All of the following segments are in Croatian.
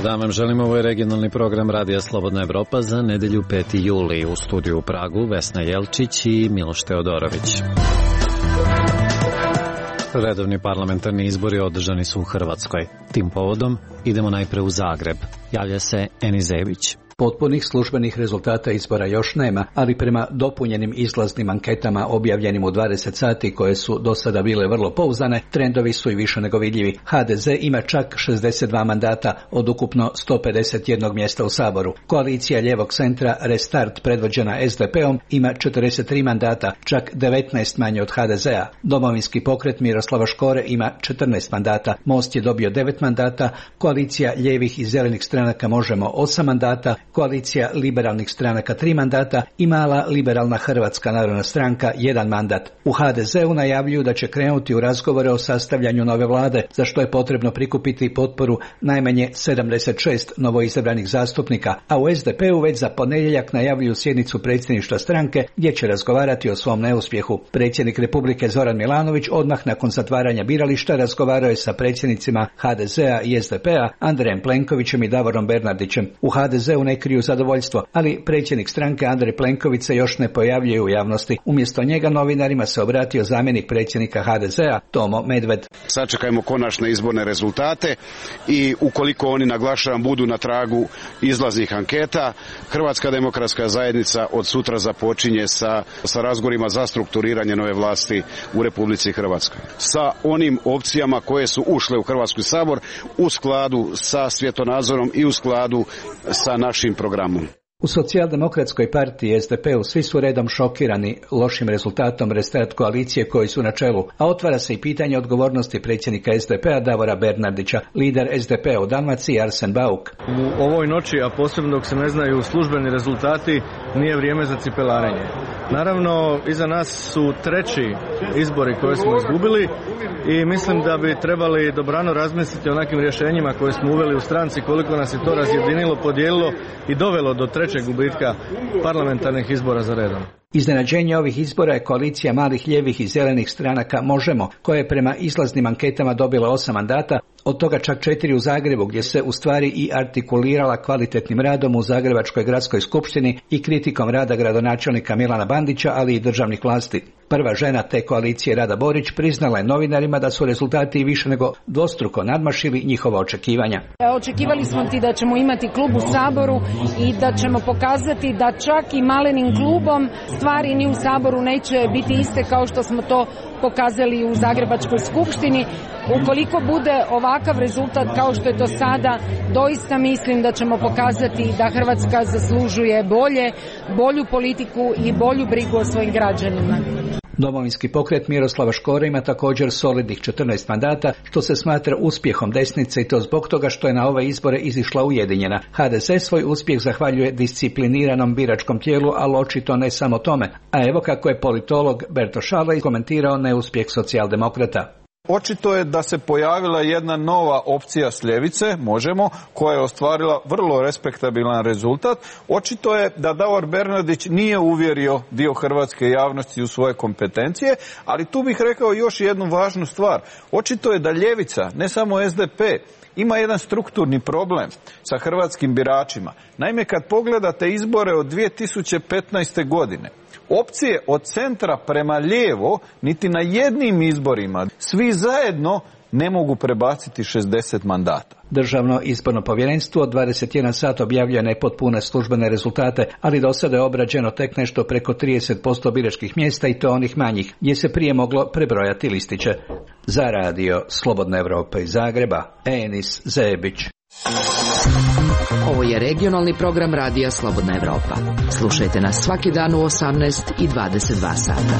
Dobar dan vam želim, ovo je regionalni program Radija Slobodna Evropa za nedelju 5. juli. U studiju u Pragu Vesna Jelčić i Miloš Teodorović. Redovni parlamentarni izbori održani su u Hrvatskoj. Tim povodom idemo najpre u Zagreb. Javlja se Enis Zebić. Potpunih službenih rezultata izbora još nema, ali prema dopunjenim izlaznim anketama objavljenim u 20 sati koje su do sada bile vrlo pouzdane, trendovi su i više nego vidljivi. HDZ ima čak 62 mandata od ukupno 151 mjesta u Saboru. Koalicija lijevog centra Restart predvođena SDP-om ima 43 mandata, čak 19 manje od HDZ-a. Domovinski pokret Miroslava Škore ima 14 mandata, Most je dobio 9 mandata, koalicija lijevih i zelenih stranaka Možemo 8 mandata, koalicija liberalnih stranaka 3 mandata i mala liberalna Hrvatska narodna stranka 1 mandat. U HDZ-u najavljuju da će krenuti u razgovore o sastavljanju nove vlade, za što je potrebno prikupiti potporu najmanje 76 novoizabranih zastupnika, a u SDP-u već za ponedjeljak najavljuju sjednicu predsjedništva stranke gdje će razgovarati o svom neuspjehu. Predsjednik Republike Zoran Milanović odmah nakon zatvaranja birališta razgovarao je sa predsjednicima HDZ-a i SDP-a Andrejem Plenkovićem i Davorom Bernardićem. U HDZ-u ne kriju zadovoljstvo, ali predsjednik stranke Andrej Plenković se još ne pojavljuje u javnosti. Umjesto njega novinarima se obratio zamjenik predsjednika HDZ-a Tomo Medved. Sačekajmo konačne izborne rezultate i ukoliko oni, naglašavam, budu na tragu izlaznih anketa, Hrvatska demokratska zajednica od sutra započinje sa razgovorima za strukturiranje nove vlasti u Republici Hrvatskoj. Sa onim opcijama koje su ušle u Hrvatski sabor u skladu sa svjetonazorom i u skladu sa našim programom. U Socijaldemokratskoj partiji SDP-u svi su redom šokirani lošim rezultatom Restart koalicije koji su na čelu, a otvara se i pitanje odgovornosti predsjednika SDP-a Davora Bernardića. Lider SDP-a u Dalmaciji Arsen Bauk. U ovoj noći, a posebno dok se ne znaju službeni rezultati, nije vrijeme za cipelarenje. Naravno, iza nas su treći izbori koje smo izgubili i mislim da bi trebali dobrano razmisliti o nekim rješenjima koje smo uveli u stranci, koliko nas je to razjedinilo, podijelilo i dovelo do trećeg gubitka parlamentarnih izbora za redom. Iznenađenje ovih izbora je koalicija malih lijevih i zelenih stranaka Možemo, koja je prema izlaznim anketama dobila 8 mandata, od toga čak 4 u Zagrebu, gdje se u stvari i artikulirala kvalitetnim radom u Zagrebačkoj gradskoj skupštini i kritikom rada gradonačelnika Milana Bandića, ali i državnih vlasti. Prva žena te koalicije, Rada Borić, priznala je novinarima da su rezultati više nego dvostruko nadmašili njihova očekivanja. Očekivali smo da ćemo imati klub u Saboru i da ćemo pokazati da čak i malenim klubom stvari ni u Saboru neće biti iste kao što smo to pokazali u Zagrebačkoj skupštini. Ukoliko bude ovakav rezultat kao što je to sada, doista mislim da ćemo pokazati da Hrvatska zaslužuje bolju politiku i bolju brigu o svojim građanima. Domovinski pokret Miroslava Škore ima također solidnih 14 mandata, što se smatra uspjehom desnice i to zbog toga što je na ove izbore izišla ujedinjena. HDZ svoj uspjeh zahvaljuje discipliniranom biračkom tijelu, ali očito ne samo tome. A evo kako je politolog Berto Šala komentirao neuspjeh socijaldemokrata. Očito je da se pojavila jedna nova opcija s ljevice, Možemo, koja je ostvarila vrlo respektabilan rezultat. Očito je da Davor Bernardić nije uvjerio dio hrvatske javnosti u svoje kompetencije, ali tu bih rekao još jednu važnu stvar. Očito je da ljevica, ne samo SDP, ima jedan strukturni problem sa hrvatskim biračima. Naime, kad pogledate izbore od 2015. godine, opcije od centra prema lijevo niti na jednim izborima svi zajedno ne mogu prebaciti 60 mandata. Državno izborno povjerenstvo od 21 sat objavljuje nepotpune službene rezultate, ali do sada je obrađeno tek nešto preko 30% biračkih mjesta i to onih manjih, gdje se prije moglo prebrojati listiće. Za radio Slobodna Evropa iz Zagreba, Enis Zebić. Ovo je regionalni program Radija Slobodna Evropa. Slušajte nas svaki dan u 18 i 22 sata.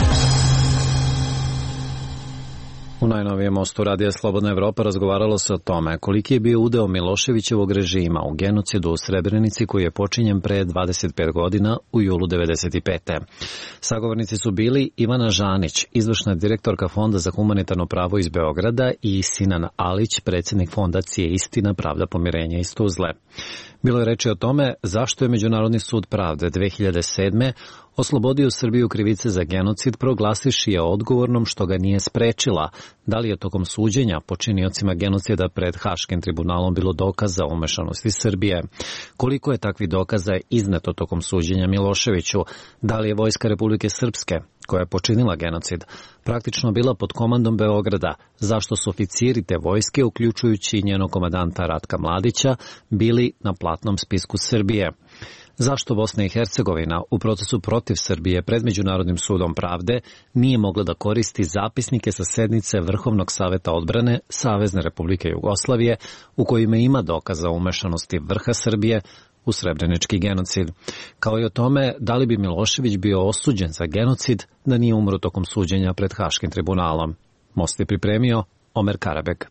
U najnovijem mostu Radija Slobodna Evropa razgovaralo se o tome koliki je bio udeo Miloševićevog režima u genocidu u Srebrenici koji je počinjen pre 25 godina u julu 1995. Sagovornici su bili Ivana Žanić, izvršna direktorka Fonda za humanitarno pravo iz Beograda, i Sinan Alić, predsjednik Fondacije Istina, pravda, pomirenje iz Tuzle. Bilo je reči o tome zašto je Međunarodni sud pravde 2007. oslobodio Srbiju krivice za genocid proglasivši je odgovornom što ga nije sprečila. Da li je tokom suđenja počiniocima genocida pred Haškim tribunalom bilo dokaza o umešanosti Srbije? Koliko je takvih dokaza izneto tokom suđenja Miloševiću? Da li je Vojska Republike Srpske, koja je počinila genocid, praktično bila pod komandom Beograda? Zašto su oficiri te vojske, uključujući njenog komandanta Ratka Mladića, bili na platnom spisku Srbije? Zašto Bosna i Hercegovina u procesu protiv Srbije pred Međunarodnim sudom pravde nije mogla da koristi zapisnike sa sednice Vrhovnog saveta odbrane Savezne Republike Jugoslavije u kojima ima dokaza o umešanosti vrha Srbije u srebrenički genocid? Kao i o tome da li bi Milošević bio osuđen za genocid da nije umro tokom suđenja pred Haškim tribunalom? Most je pripremio Omer Karabek.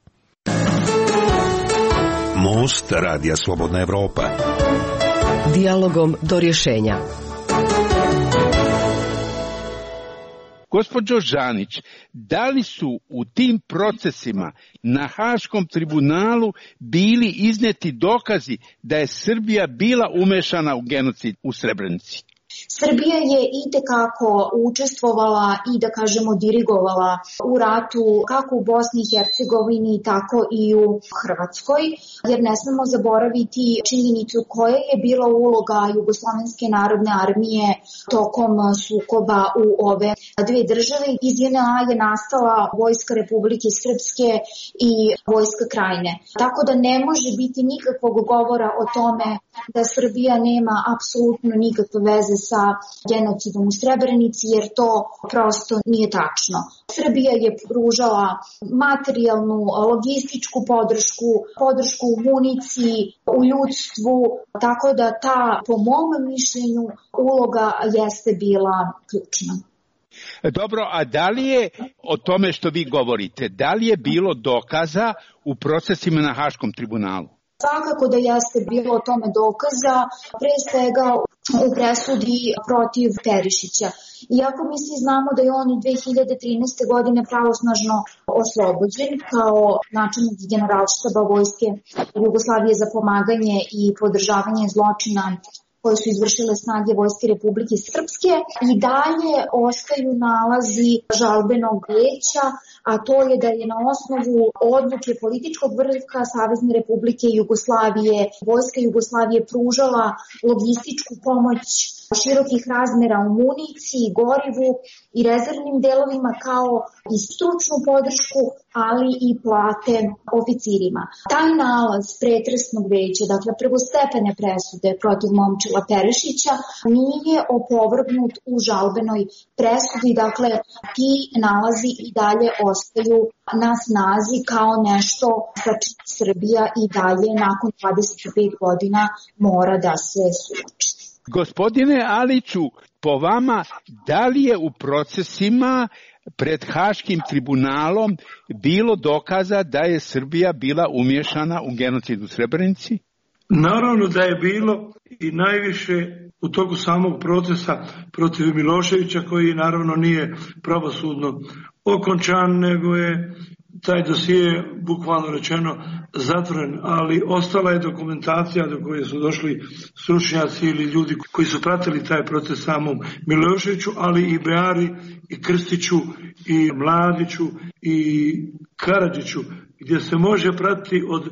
Most Radija Slobodna Evropa. Dijalogom do rješenja. Gospođo Žanić, da li su u tim procesima na Haškom tribunalu bili izneti dokazi da je Srbija bila umešana u genocid u Srebrenici? Srbija je itekako učestvovala i da kažemo dirigovala u ratu kako u Bosni i Hercegovini tako i u Hrvatskoj, jer ne smemo zaboraviti činjenicu koja je bila uloga Jugoslovenske narodne armije tokom sukoba u ove dve države. Iz JNA je nastala Vojska Republike Srpske i Vojska Krajine. Tako da ne može biti nikakvog govora o tome da Srbija nema apsolutno nikakve veze sa genocidom u Srebrenici, jer to prosto nije tačno. Srbija je pružala materijalnu, logističku podršku u municiji, u ljudstvu, tako da ta, po mom mišljenju, uloga jeste bila ključna. Dobro, a da li je o tome što vi govorite, da li je bilo dokaza u procesima na Haškom tribunalu? Svakako da jeste bilo o tome dokaza, pre svega u presudi protiv Perišića. Iako mi svi znamo da je on 2013. godine pravosnažno oslobođen kao načelnik generalštaba Vojske Jugoslavije za pomaganje i podržavanje zločina koje su izvršile snage Vojske Republike Srpske, i dalje ostaju nalazi žalbenog veća, a to je da je na osnovu odluke političkog vrha Savezne Republike Jugoslavije Vojska Jugoslavije pružala logističku pomoć širokih razmera u municiji, gorivu i rezervnim delovima, kao i stručnu podršku, ali i plate oficirima. Taj nalaz pretresnog veća, dakle prvostepene presude protiv Momčila Perišića, nije opovrgnut u žalbenoj presudi, dakle ti nalazi i dalje ostaju na snazi kao nešto sa čim Srbija i dalje nakon 25 godina mora da se suoči. Gospodine Aliću, po vama, da li je u procesima pred Haškim tribunalom bilo dokaza da je Srbija bila umiješana u genocid u Srebrenici? Naravno da je bilo, i najviše u toku samog procesa protiv Miloševića, koji naravno nije pravosudno okončan, nego je taj dosije, bukvalno rečeno, zatvoren, ali ostala je dokumentacija do koje su došli stručnjaci ili ljudi koji su pratili taj proces samom Miloševiću, ali i Beari, i Krstiću, i Mladiću, i Karadžiću, gdje se može pratiti od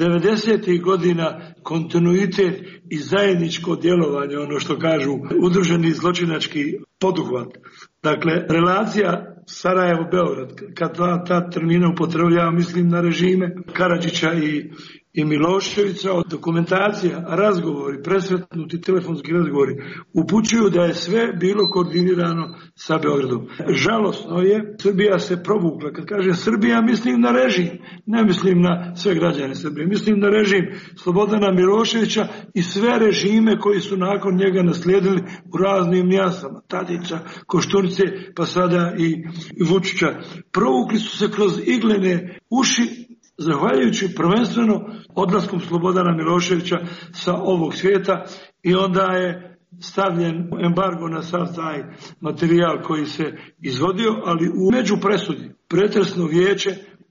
90. godina kontinuitet i zajedničko djelovanje, ono što kažu udruženi zločinački poduhvat. Dakle, relacija Sarajevo-Beograd, kad ta termina upotrebljava, mislim na režime Karadžića i Miloševića, dokumentacija, razgovori, presretnuti telefonski razgovori upućuju da je sve bilo koordinirano sa Beogradom. Žalosno je, Srbija se provukla. Kad kaže Srbija, mislim na režim, ne mislim na sve građane Srbije, mislim na režim Slobodana Miloševića i sve režime koji su nakon njega naslijedili u raznim nijansama, Tadića, Koštunice, pa sada i Vučića. Provukli su se kroz iglene uši, zahvaljujući prvenstveno odlaskom Slobodana Miloševića sa ovog svijeta, i onda je stavljen embargo na sav taj materijal koji se izvodio, ali u međupresudi pretresno vijeće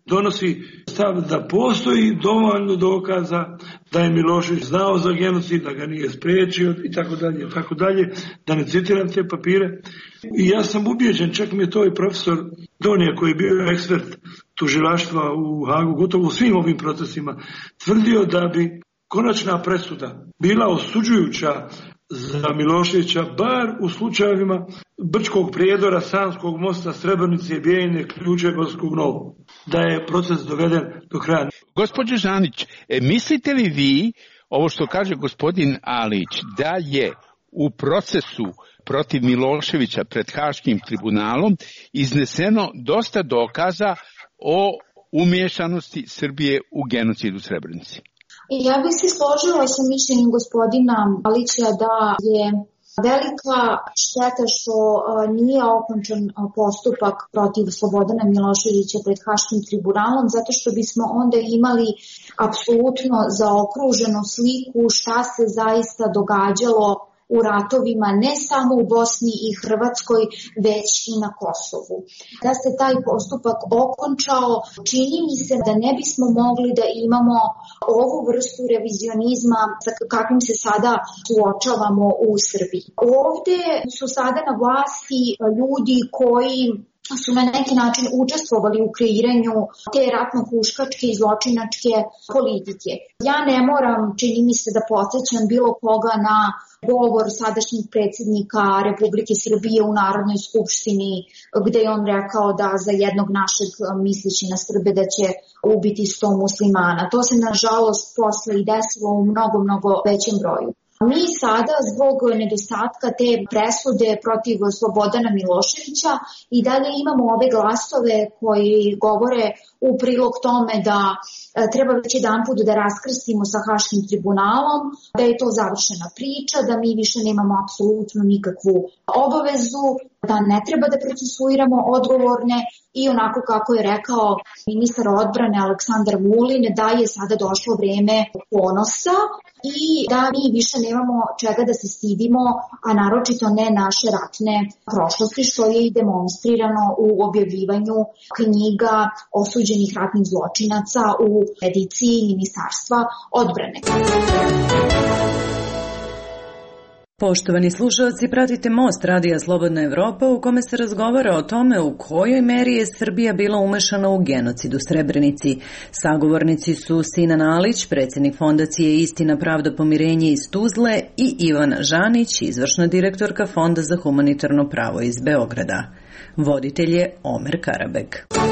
donosi stav da postoji dovoljno dokaza da je Milošević znao za genocid, da ga nije spriječio i tako dalje, da ne citiram te papire. I ja sam ubijeđen, čak mi je to i profesor Donija koji je bio ekspert tužilaštva u Hagu, gotovo u svim ovim procesima, tvrdio da bi konačna presuda bila osuđujuća za Miloševića, bar u slučajevima Brčkog prijedora, Sanskog mosta, Srebrenice, Bijeljine, Ključegovskog Novog, da je proces doveden do kraja. Gospođo Žanić, mislite li vi, ovo što kaže gospodin Alić, da je u procesu protiv Miloševića pred Haškim tribunalom izneseno dosta dokaza o umiješanosti Srbije u genocid u Srebrenici? Ja bih se složila sa mišljenjem gospodina Alića da je velika šteta što nije okončan postupak protiv Slobodana Miloševića pred Haškim tribunalom, zato što bismo onda imali apsolutno zaokruženu sliku šta se zaista događalo u ratovima ne samo u Bosni i Hrvatskoj, već i na Kosovu. Da se taj postupak okončao, čini mi se da ne bismo mogli da imamo ovu vrstu revizionizma sa kakvim se sada suočavamo u Srbiji. Ovde su sada na vlasti ljudi koji su na neki način učestvovali u kreiranju te ratno-huškačke i zločinačke politike. Ja ne moram, čini mi se, da podsjećam bilo koga na govor sadašnjeg predsjednika Republike Srbije u Narodnoj skupštini, gde je on rekao da za jednog našeg, misleći na Srbe, da će ubiti 100 muslimana. To se nažalost posle i desilo u mnogo većem broju. Mi sada zbog nedostatka te presude protiv Slobodana Miloševića i dalje imamo ove glasove koji govore u prilog tome da treba već jedanput da raskrstimo sa Haškim tribunalom, da je to završena priča, da mi više nemamo apsolutno nikakvu obavezu, da ne treba da procesuiramo odgovorne i onako kako je rekao ministar odbrane Aleksandar Vulin, da je sada došlo vreme ponosa i da mi više nemamo čega da se stidimo, a naročito ne naše ratne prošlosti, što je i demonstrirano u objavljivanju knjiga osuđenih ratnih zločinaca u ediciji Ministarstva odbrane. Poštovani slušalci, pratite Most Radija Slobodna Evropa u kome se razgovara o tome u kojoj meri je Srbija bila umešana u genocid u Srebrenici. Sagovornici su Sinan Alić, predsjednik Fondacije Istina, pravda, pomirenje iz Tuzle i Ivana Žanić, izvršna direktorka Fonda za humanitarno pravo iz Beograda. Voditelj je Omer Karabeg.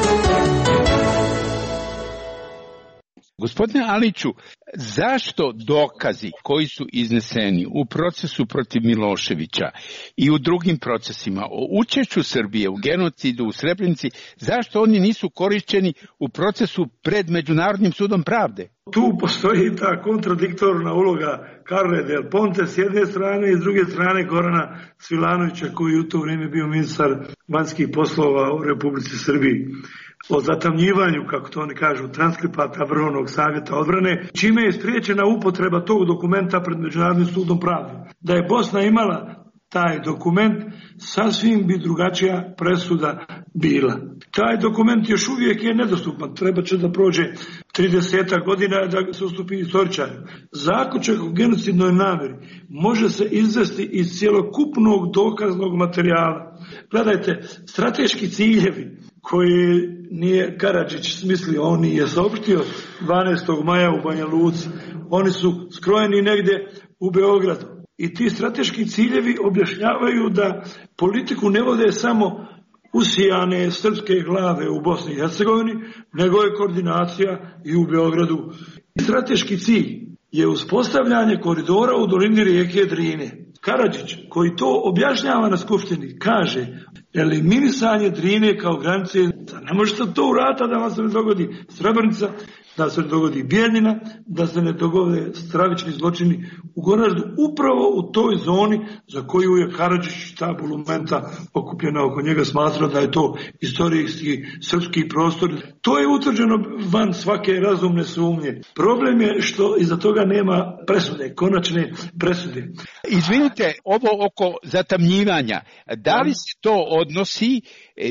Gospodine Aliću, zašto dokazi koji su izneseni u procesu protiv Miloševića i u drugim procesima o učešću Srbije u genocidu u Srebrenici, zašto oni nisu korišćeni u procesu pred Međunarodnim sudom pravde? Tu postoji ta kontradiktorna uloga Carle del Ponte s jedne strane i s druge strane Gorana Svilanovića koji u to vrijeme bio ministar vanjskih poslova u Republici Srbiji. O zatamnjivanju, kako to oni kažu, transkripata Vrhovnog savjeta odbrane, čime je spriječena upotreba tog dokumenta pred Međunarodnim sudom pravde. Da je Bosna imala taj dokument, sasvim bi drugačija presuda bila. Taj dokument još uvijek je nedostupan, treba će da prođe 30 godina da se ustupi istoričar. Zaključak o genocidnoj namjeri može se izvesti iz cjelokupnog dokaznog materijala. Gledajte, strateški ciljevi koji nije Karadžić smislio, on je saopštio 12. maja u Banja Luci, oni su skrojeni negdje u Beogradu. I ti strateški ciljevi objašnjavaju da politiku ne vode samo usijane srpske glave u Bosni i Hercegovini, nego je koordinacija i u Beogradu. Strateški cilj je uspostavljanje koridora u dolini rijeke Drine. Karadžić, koji to objašnjava na skupštini, kaže eliminisanje Drine kao granice. Ne možete to uraditi da vam se ne dogodi Srebrenica, da se ne dogodi Bijeljina, da se ne dogode stravični zločini u Goraždu, upravo u toj zoni za koju je Karadžić, ta bulumenta okupljena oko njega, smatra da je to istorijski srpski prostor. To je utvrđeno van svake razumne sumnje. Problem je što iza toga nema presude, konačne presude. Izvinite, ovo oko zatamnjivanja, da li se to odnosi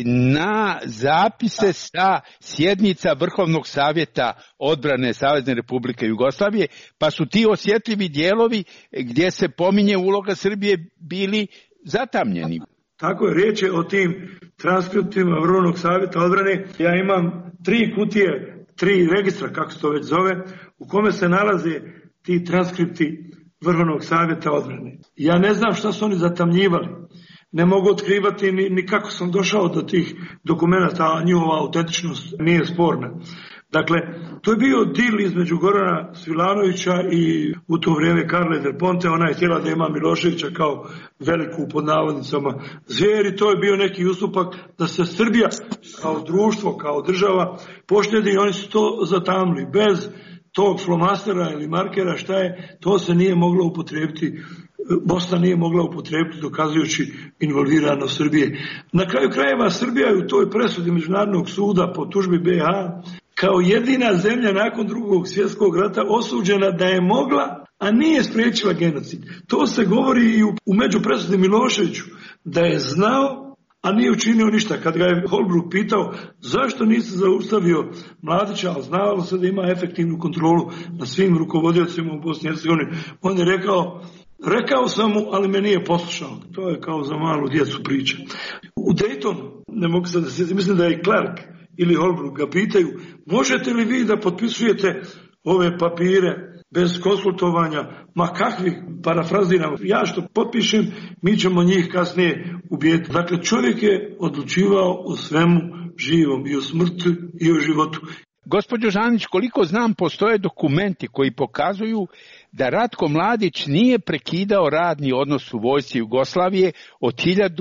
na zapise sa sjednica Vrhovnog savjeta odbrane Savezne Republike Jugoslavije, pa su ti osjetljivi dijelovi gdje se pominje uloga Srbije bili zatamnjeni? Tako je, riječ je o tim transkriptima Vrhovnog savjeta odbrane. Ja imam 3 kutije, 3 registra, kako se to već zove, u kome se nalaze ti transkripti Vrhovnog savjeta odbrane. Ja ne znam šta su oni zatamnjivali. Ne mogu otkrivati ni kako sam došao do tih dokumenta, a njihova autentičnost nije sporna. Dakle, to je bio dil između Gorana Svilanovića i u to vrijeme Carle del Ponte. Ona je htjela da ima Miloševića kao veliku, pod navodnicama, zvijer, i to je bio neki ustupak da se Srbija kao društvo, kao država poštedi, i oni su to zatamili. Bez tog flomastera ili markera, šta je, to se nije moglo upotrijebiti. Bosna nije mogla upotrijebiti dokazujući involviranost Srbije. Na kraju krajeva Srbija je u toj presudi Međunarodnog suda po tužbi BiH kao jedina zemlja nakon Drugog svjetskog rata osuđena da je mogla, a nije spriječila genocid. To se govori i u međupresudi Miloševiću, da je znao, a nije učinio ništa. Kad ga je Holbrooke pitao zašto nisi zaustavio Mladića, ali znalo se da ima efektivnu kontrolu nad svim rukovodiocima u Bosni i Hercegovini, on je rekao sam mu, ali me nije poslušao. To je kao za malu djecu priča. U Daytonu, ne mogu se da sjetim, mislim da je Clark ili Holbrooke ga pitaju, možete li vi da potpisujete ove papire bez konsultovanja? Ma kakvi, parafraziramo, ja što potpišem, mi ćemo njih kasnije ubijeti. Dakle, čovjek je odlučivao o svemu živom, i o smrti i o životu. Gospođo Žanić, koliko znam, postoje dokumenti koji pokazuju da Ratko Mladić nije prekidao radni odnos u vojsci Jugoslavije od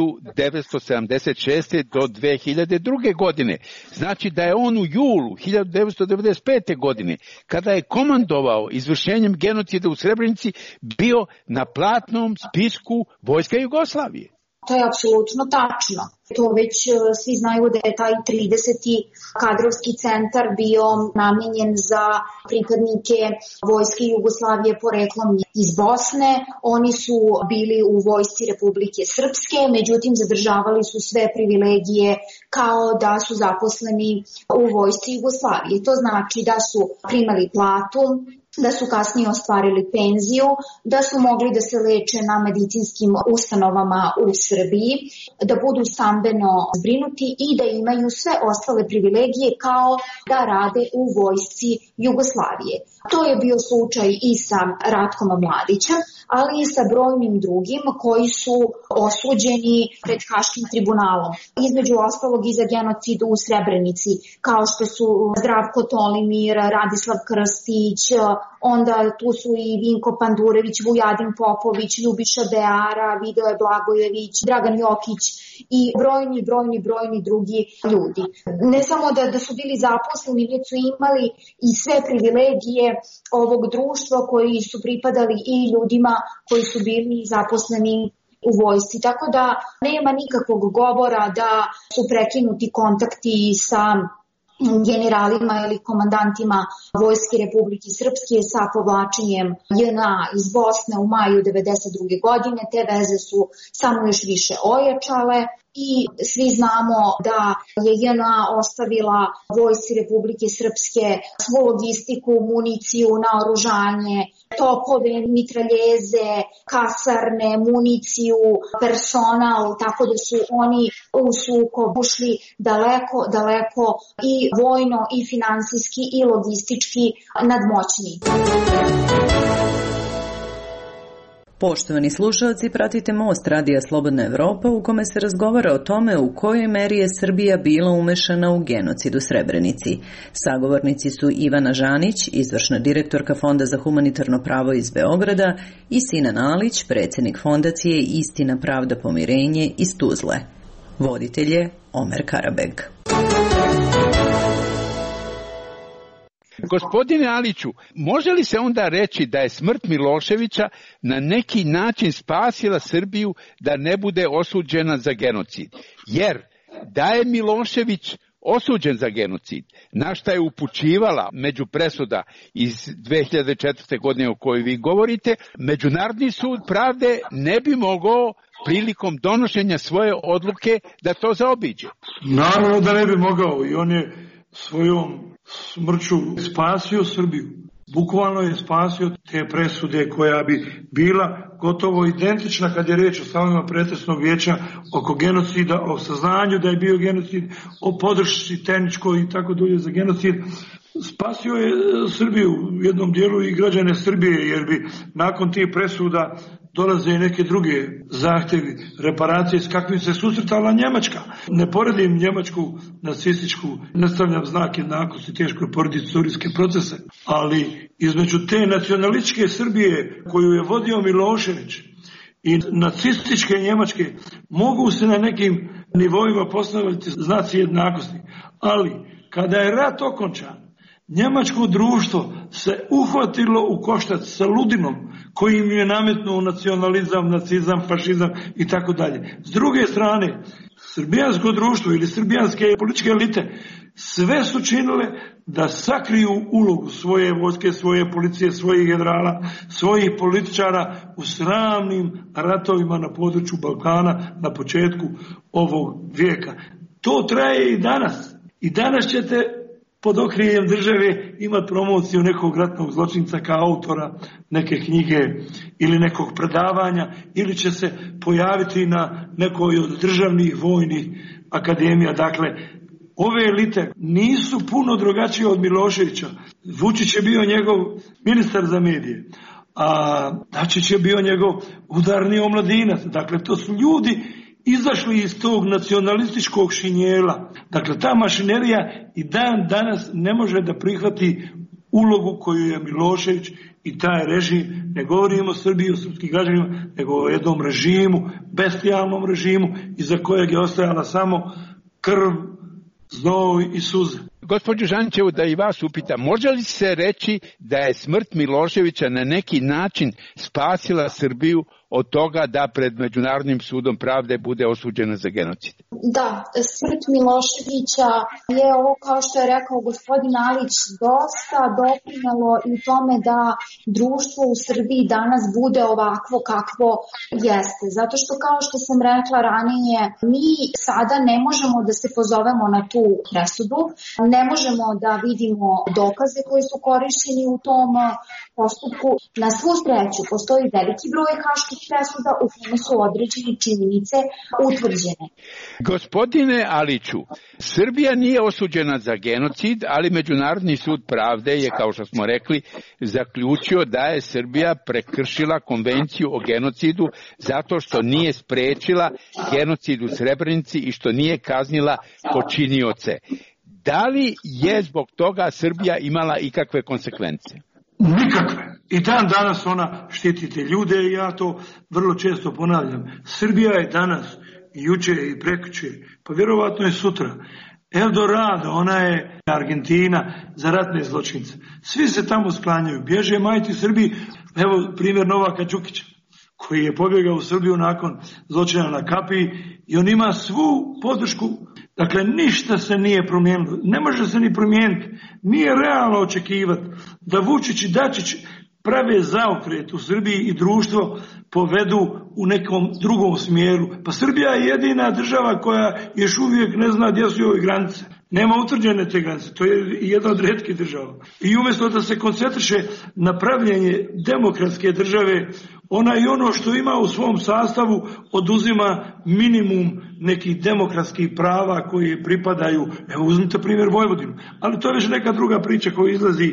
1976. do 2002. godine. Znači da je on u julu 1995. godine, kada je komandovao izvršenjem genocida u Srebrenici, bio na platnom spisku vojska Jugoslavije. To je apsolutno tačno. To već svi znaju da je taj 30. kadrovski centar bio namijenjen za pripadnike vojske Jugoslavije poreklom iz Bosne. Oni su bili u vojsci Republike Srpske, međutim zadržavali su sve privilegije kao da su zaposleni u vojsci Jugoslavije. To znači da su primali platu, da su kasnije ostvarili penziju, da su mogli da se leče na medicinskim ustanovama u Srbiji, da budu stambeno zbrinuti i da imaju sve ostale privilegije kao da rade u vojsci Jugoslavije. To je bio slučaj i sa Ratkom Mladićem, ali i sa brojnim drugim koji su osuđeni pred Haškim tribunalom. Između ostalog i za genocid u Srebrenici, kao što su Zdravko Tolimir, Radislav Krstić, onda tu su i Vinko Pandurević, Vujadin Popović, Ljubiša Beara, Vidoje Blagojević, Dragan Jokić i brojni drugi ljudi. Ne samo da su bili zaposleni, već su imali i sve privilegije ovog društva koji su pripadali i ljudima koji su bili zaposleni u vojsci. Tako da nema nikakvog govora da su prekinuti kontakti sa generalima ili komandantima Vojske Republike Srpske sa povlačenjem JNA iz Bosne u maju 1992. godine. Te veze su samo još više ojačale i svi znamo da je JNA ostavila Vojsci Republike Srpske svu logistiku, municiju, naoružanje, topove, mitraljeze, kasarne, municiju, personal, tako da su oni u sukob ušli daleko i vojno i finansijski i logistički nadmoćni. Poštovani slušalci, pratite Most Radija Slobodna Evropa u kome se razgovara o tome u kojoj meri je Srbija bila umešana u genocid u Srebrenici. Sagovornici su Ivana Žanić, izvršna direktorka Fonda za humanitarno pravo iz Beograda, i Sinan Alić, predsjednik fondacije Istina, pravda, pomirenje iz Tuzle. Voditelj je Omer Karabeg. Gospodine Aliću, može li se onda reći da je smrt Miloševića na neki način spasila Srbiju da ne bude osuđena za genocid? Jer da je Milošević osuđen za genocid, na šta je upućivala među presuda iz 2004. godine o kojoj vi govorite, Međunarodni sud pravde ne bi mogao prilikom donošenja svoje odluke da to zaobiđe. Naravno da ne bi mogao i on je svojom smrću spasio Srbiju. Bukvalno je spasio te presude koja bi bila gotovo identična kad je reč o stavovima pretresnog vijeća oko genocida, o saznanju da je bio genocid, o podršci tehničkoj i tako dalje za genocid. Spasio je Srbiju u jednom dijelu i građane Srbije, jer bi nakon tih presuda dolaze i neke druge zahtjevi, reparacije s kakvim se susretala Njemačka. Ne poredim Njemačku nacističku, ne stavljam znak jednakosti, teško je porediti istorijske procese, ali između te nacionalističke Srbije koju je vodio Milošević i nacističke Njemačke mogu se na nekim nivoima postaviti znaci jednakosti, ali kada je rat okončan, njemačko društvo se uhvatilo u koštac sa ludinom koji im je nametnuo nacionalizam, nacizam, fašizam i tako dalje. S druge strane, srbijansko društvo ili srbijanske političke elite sve su činile da sakriju ulogu svoje vojske, svoje policije, svojih generala, svojih političara u sramnim ratovima na području Balkana na početku ovog vijeka. To traje i danas. I danas ćete pod okriljem države imati promociju nekog ratnog zločinca kao autora neke knjige ili nekog predavanja, ili će se pojaviti na nekoj od državnih vojnih akademija. Dakle, ove elite nisu puno drugačije od Miloševića. Vučić je bio njegov ministar za medije, a Dačić je bio njegov udarni omladinac. Dakle, to su ljudi izašli iz tog nacionalističkog šinjela. Dakle, ta mašinerija i dan danas ne može da prihvati ulogu koju je Milošević i taj režim, ne govorimo o Srbiji, o srpskim građanima, nego o jednom režimu, bestijalnom režimu, iza kojeg je ostajala samo krv, znoj i suze. Gospođo Žančevu, da i vas upitam, može li se reći da je smrt Miloševića na neki način spasila Srbiju od toga da pred Međunarodnim sudom pravde bude osuđena za genocid? Da, smrt Miloševića je ovo, kao što je rekao gospodin Alić, dosta doprinelo i tome da društvo u Srbiji danas bude ovakvo kakvo jeste. Zato što, kao što sam rekla ranije, mi sada ne možemo da se pozovemo na tu presudu, ne možemo da vidimo dokaze koji su korišćeni u tom postupku. Na svu sreću postoji veliki broj haških presuda u kojima su određene činjenice utvrđene. Gospodine Aliću, Srbija nije osuđena za genocid, ali Međunarodni sud pravde je, kao što smo rekli, zaključio da je Srbija prekršila konvenciju o genocidu zato što nije sprečila genocid u Srebrenici i što nije kaznila počinioce. Da li je zbog toga Srbija imala ikakve konsekvence? Nikakve. I dan danas ona štiti te ljude i ja to vrlo često ponavljam. Srbija je danas, i juče i prekjuče, pa vjerovatno je sutra, Eldorado, ona je Argentina za ratne zločince. Svi se tamo sklanjaju, bježe majti Srbiji. Evo primjer Novaka Đukića, koji je pobjegao u Srbiju nakon zločina na Kapiji i on ima svu podršku. Dakle, ništa se nije promijenilo. Ne može se ni promijeniti. Nije realno očekivati da Vučić i Dačić prave zaokret u Srbiji i društvo povedu u nekom drugom smjeru. Pa Srbija je jedina država koja još uvijek ne zna gdje su ove granice. Nema utvrđene te granice. To je jedna od retkih država. I umjesto da se koncentriše na pravljenje demokratske države, ona i ono što ima u svom sastavu oduzima minimum nekih demokratskih prava koje pripadaju. Evo, uzmite primjer Vojvodinu. Ali to je već neka druga priča koja izlazi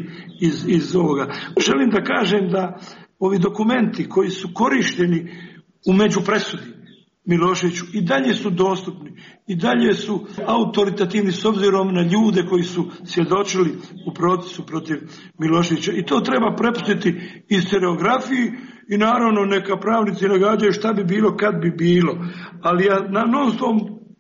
iz ovoga. Želim da kažem da ovi dokumenti koji su korišteni u međupresudi Miloševiću i dalje su dostupni, i dalje su autoritativni s obzirom na ljude koji su svjedočili u procesu protiv Miloševića. I to treba prepustiti historiografiji i naravno neka pravnici nagađaju šta bi bilo kad bi bilo. Ali ja na non stop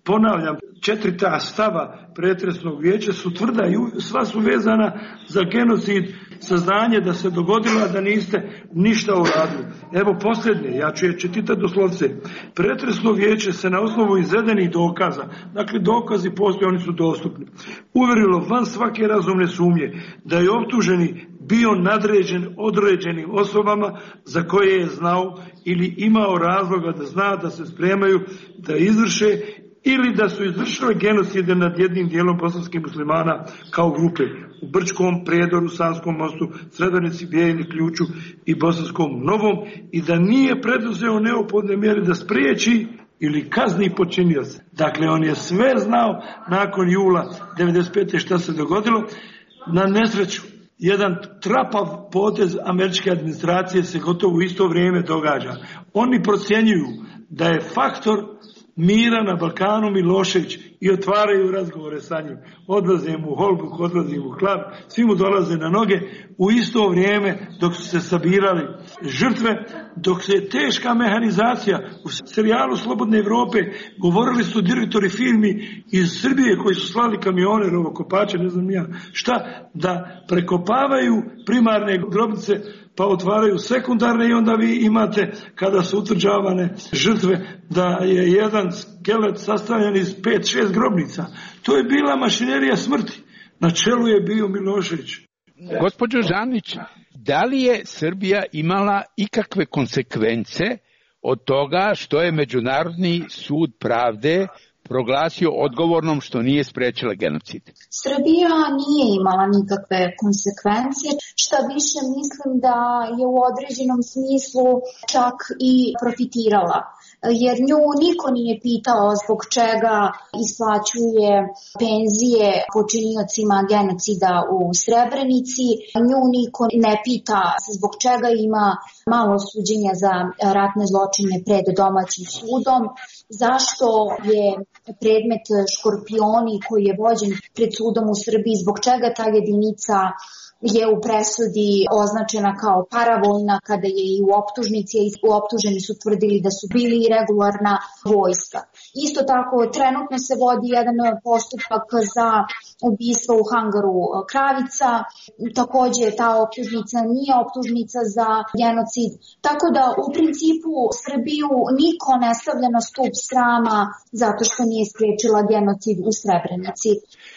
Ponavljam, 4 ta stava pretresnog vijeća su tvrda i sva su vezana za genocid, saznanje da se dogodilo, a da niste ništa uradili. Evo posljednje, ja ću je čitati doslovce. Pretresno vijeće se na osnovu izvedenih dokaza, dakle dokazi postoje, oni su dostupni, uverilo van svake razumne sumnje da je optuženi bio nadređen određenim osobama za koje je znao ili imao razloga da zna da se spremaju da izvrše ili da su izvršili genocide nad jednim dijelom bosanskih muslimana kao grupe u Brčkom, Prijedoru, Sanskom mostu, Srebrenici, Bijeni, Ključu i Bosanskom Novom i da nije preduzeo neophodne mjere da spriječi ili kazni počinioca. Dakle, on je sve znao nakon jula 1995. šta se dogodilo. Na nesreću, jedan trapav potez američke administracije se gotovo u isto vrijeme događa. Oni procjenjuju da je faktor mira na Balkanu Milošević i otvaraju razgovore sa njim. Odlaze mu u Holbuk, odlaze mu u Klab, svi mu dolaze na noge u isto vrijeme dok su se sabirali žrtve, dok se je teška mehanizacija u serijalu Slobodne Evrope, govorili su direktori firmi iz Srbije koji su slali kamione, rovokopače, ne znam ja šta, da prekopavaju primarne grobnice pa otvaraju sekundarne i onda vi imate, kada su utvrđavane žrtve, da je jedan skelet sastavljen iz 5-6 grobnica. To je bila mašinerija smrti. Na čelu je bio Milošević. Gospođo Žanić, da li je Srbija imala ikakve konsekvence od toga što je Međunarodni sud pravde proglasio odgovornom što nije sprečila genocid? Srbija nije imala nikakve konsekvencije, šta više mislim da je u određenom smislu čak i profitirala. Jer nju niko nije pitao zbog čega isplaćuje penzije počiniocima genocida u Srebrenici, nju niko ne pita zbog čega ima malo suđenja za ratne zločine pred domaćim sudom, zašto je predmet Škorpioni koji je vođen pred sudom u Srbiji, zbog čega ta jedinica je u presudi označena kao paravojna kada je i u optužnici, u optuženi su tvrdili da su bili regularna vojska. Isto tako, trenutno se vodi jedan postupak za ubistvo u hangaru Kravica, također ta optužnica nije optužnica za genocid, tako da u principu Srbiju niko ne stavlja na stup srama zato što nije spriječila genocid u Srebrenici.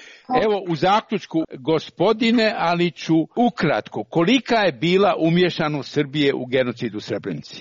Evo u zaključku, gospodine Aliću, ukratko, kolika je bila umješanost Srbije u genocid u Srebrenici?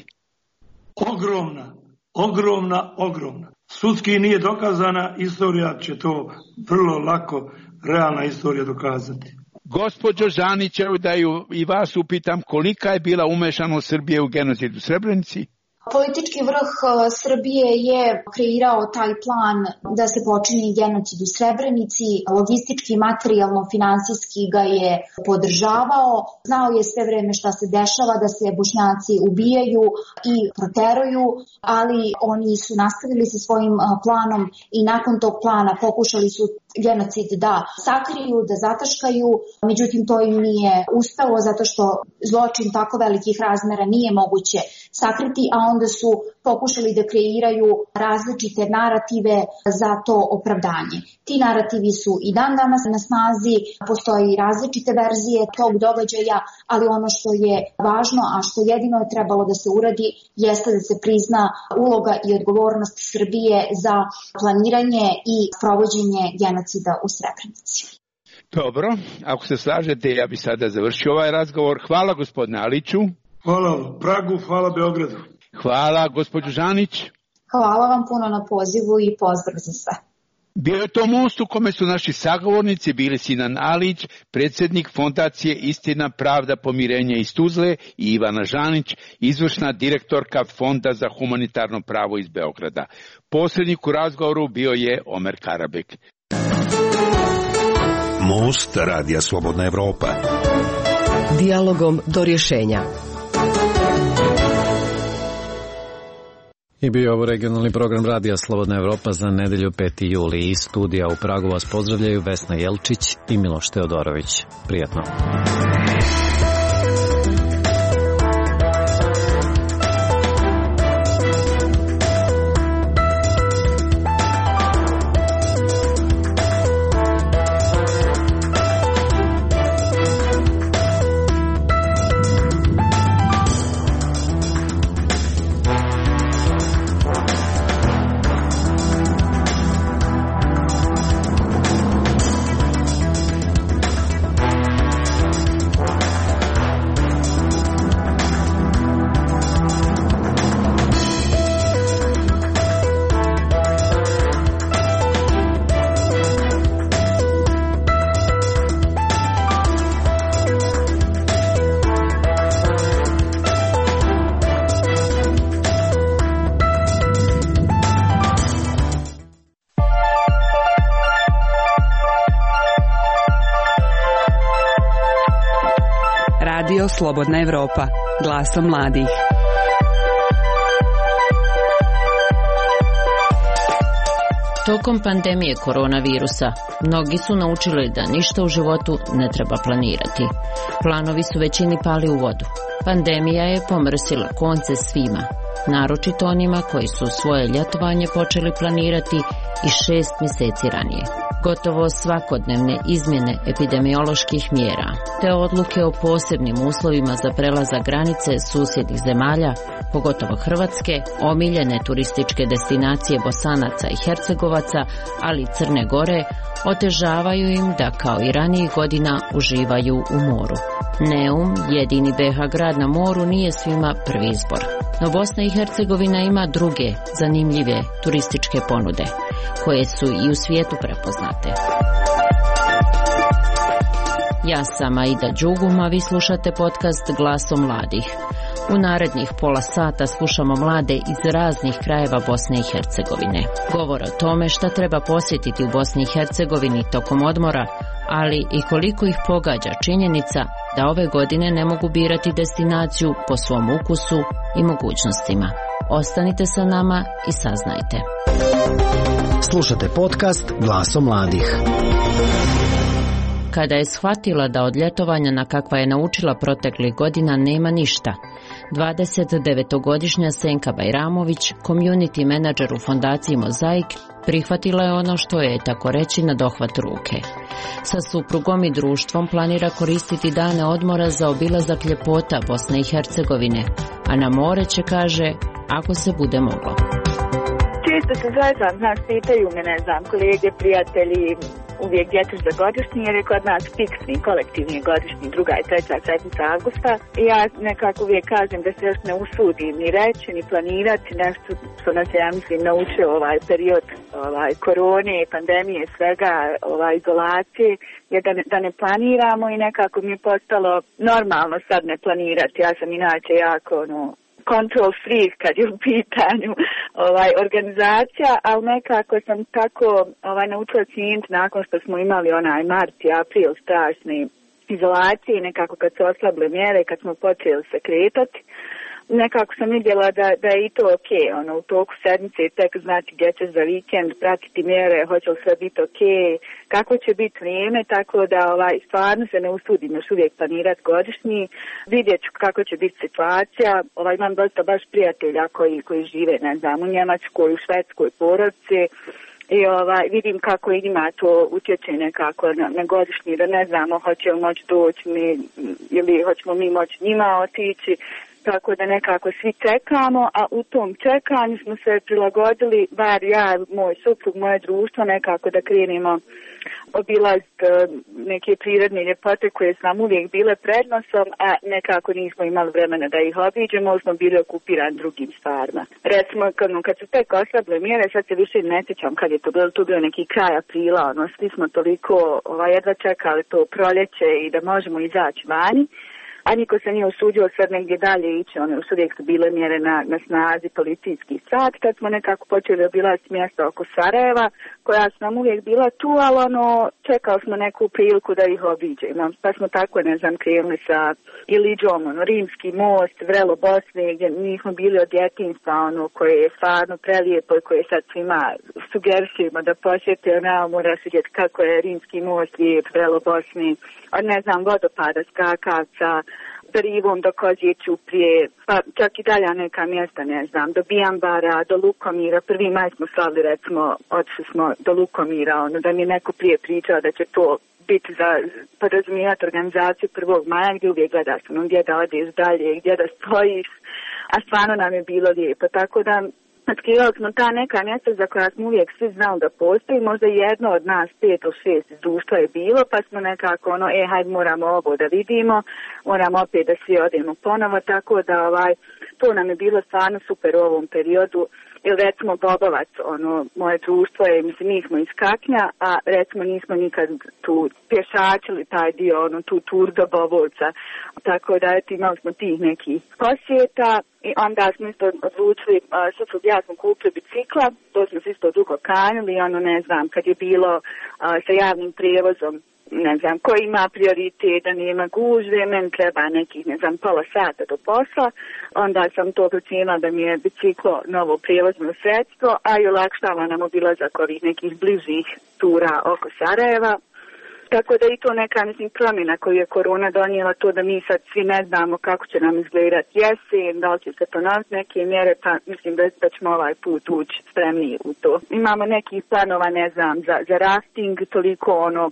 Ogromna. Sudski nije dokazana, istorija će to vrlo lako, realna istorija dokazati. Gospođo Žanić, evo da i vas upitam, kolika je bila umješanost Srbije u genocid u Srebrenici? Politički vrh Srbije je kreirao taj plan da se počini genocid u Srebrenici, logistički, materijalno, finansijski ga je podržavao, znao je sve vreme šta se dešava, da se Bošnjaci ubijaju i proteruju, ali oni su nastavili sa svojim planom i nakon tog plana pokušali su genocid da sakriju, da zataškaju, međutim to im nije uspelo zato što zločin tako velikih razmera nije moguće sakriti, a onda su pokušali da kreiraju različite narative za to opravdanje. Ti narativi su i dan danas na snazi, postoje i različite verzije tog događaja, ali ono što je važno, a što jedino je trebalo da se uradi, jeste da se prizna uloga i odgovornost Srbije za planiranje i provođenje genocida u Srebrenici. Dobro, ako se slažete, ja bih sada završio ovaj razgovor. Hvala gospodine Aliću. Hvala Pragu, hvala Beogradu. Hvala gospođo Žanić. Hvala vam puno na pozivu i pozdrav za sve. Bio je to most u kome su naši sagovornici bili Sinan Alić, predsjednik fondacije Istina, pravda, pomirenje iz Tuzle, i Ivana Žanić, izvršna direktorka Fonda za humanitarno pravo iz Beograda. Posrednik u razgovoru bio je Omer Karabek. Most Radija Slobodna Evropa. Dijalogom do rješenja. I bio ovo regionalni program Radija Slobodna Evropa za nedelju 5. juli. Iz studija u Pragu vas pozdravljaju Vesna Jelčić i Miloš Teodorović. Prijatno. Radio Slobodna Evropa, glasom mladih. Tokom pandemije koronavirusa, mnogi su naučili da ništa u životu ne treba planirati. Planovi su većini pali u vodu. Pandemija je pomrsila konce svima, naročito onima koji su svoje ljetovanje počeli planirati i 6 mjeseci ranije. Gotovo svakodnevne izmjene epidemioloških mjera, te odluke o posebnim uslovima za prelazak granice susjednih zemalja, pogotovo Hrvatske, omiljene turističke destinacije Bosanaca i Hercegovaca, ali i Crne Gore, otežavaju im da kao i ranijih godina uživaju u moru. Neum, jedini BiH grad na moru, nije svima prvi izbor. No Bosna i Hercegovina ima druge, zanimljive turističke ponude, koje su i u svijetu prepoznate. Ja sam Aida Đugum, a vi slušate podcast Glasom mladih. U narednih pola sata slušamo mlade iz raznih krajeva Bosne i Hercegovine. Govor o tome šta treba posjetiti u Bosni i Hercegovini tokom odmora, ali i koliko ih pogađa činjenica da ove godine ne mogu birati destinaciju po svom ukusu i mogućnostima. Ostanite sa nama i saznajte. Slušate podcast Glasom mladih. Kada je shvatila da od ljetovanja na kakva je naučila proteklih godina nema ništa, 29-godišnja Senka Bajramović, community menadžer u fondaciji Mozaik, prihvatila je ono što je, tako reći, na dohvat ruke. Sa suprugom i društvom planira koristiti dane odmora za obilazak ljepota Bosne i Hercegovine, a na more će, kaže, ako se bude moglo. Često se zezam, pitaju me, kolege, prijatelji, uvijek gdje ćeš za godišnji, jer je kod nas fiksni, kolektivni godišnji, 2. i 3. sedmica avgusta. I ja nekako uvijek kažem da se još ne usudim ni reći, ni planirati nešto što nas je, ja mislim, naučio ovaj period korone, pandemije, svega, izolacije, je da ne planiramo i nekako mi je postalo normalno sad ne planirati. Ja sam inače jako, control freak kad je u pitanju organizacija, ali nekako sam tako naučila cijeniti nakon što smo imali onaj mart i april strašne izolacije, nekako kad se oslabile mjere, kad smo počeli se kretati, nekako sam vidjela da je i to ok, u toku sedmice tek znati gdje će za vikend, pratiti mjere, hoće li sve biti ok, kako će biti vrijeme, tako da stvarno se ne usudim još uvijek planirati godišnji, vidjet ću kako će biti situacija, imam dosta baš prijatelja koji žive, u Njemačkoj, u Švedskoj porodici, i vidim kako njima to utječe nekako na godišnji, da ne znamo hoće li moći doći ili hoćemo mi moći njima otići, tako da nekako svi čekamo, a u tom čekanju smo se prilagodili, bar ja, moj suprug, moje društvo, nekako da krenemo obilaziti neke prirodne ljepote koje su nam uvijek bile prednosom, a nekako nismo imali vremena da ih obiđemo, smo bili okupirani drugim stvarima. Recimo, kad su tek oslabile mjere, sad se više ne sjećam kad je to bio neki kraj aprila, svi smo toliko jedva čekali to proljeće i da možemo izaći vani. A niko se nije usudio sad negdje dalje ići, još uvijek su bile mjere na snazi, policijski sat, kad smo nekako počeli obilaziti mjesta oko Sarajeva, koja su nam uvijek bila tu, ali čekali smo neku priliku da ih obiđemo. Pa smo tako, krenuli sa Iliđom, Rimski most, Vrelo Bosne, gdje nismo bili od djetinjstva, koje je stvarno prelijepo i koje sad svima sugerisujemo da posjete, moraš vidjeti kako je Rimski most lijep, Vrelo Bosne, od vodopada, skakavca, do Rivom, do Kozije Ćuprije, pa čak i dalje neka mjesta, do Bijambara, do Lukomira. 1. maj smo slavili, recimo, otišli smo do Lukomira, da mi je neko prije pričao da će to biti za podrazumijevati organizaciju 1. maja, gdje uvijek gledaš, gdje da odeš dalje, gdje da stojiš, a stvarno nam je bilo lijepo, tako da otkrivali smo ta neka mjesta za koja smo uvijek svi znali da postoji, možda jedno od nas 5 ili 6 iz društva je bilo, pa smo nekako hajde moramo ovo da vidimo, moramo opet da svi odemo ponovo, tako da to nam je bilo stvarno super u ovom periodu. Ili recimo Bobovac, moje društvo je, mi smo iz Kaknja, a recimo nismo nikad tu pješačili taj dio, tu tur do Bobovca. Tako da imali smo tih nekih posjeta i onda smo isto odlučili, suprug ja smo kupili bicikla, to smo se isto dugo kanjili, kad je bilo sa javnim prijevozom ko ima prioritet, da nema gužve, meni treba nekih, pola sata do posla, onda sam to procijenila da mi je biciklo novo prijevozno sredstvo, a i olakšava nam obilazak ovih nekih bližih tura oko Sarajeva. Tako da i to neka, promjena koju je korona donijela, to da mi sad svi ne znamo kako će nam izgledati jesen, da li će se ponoviti neke mjere, pa mislim da ćemo ovaj put ući spremniji u to. Imamo nekih planova, za rafting, toliko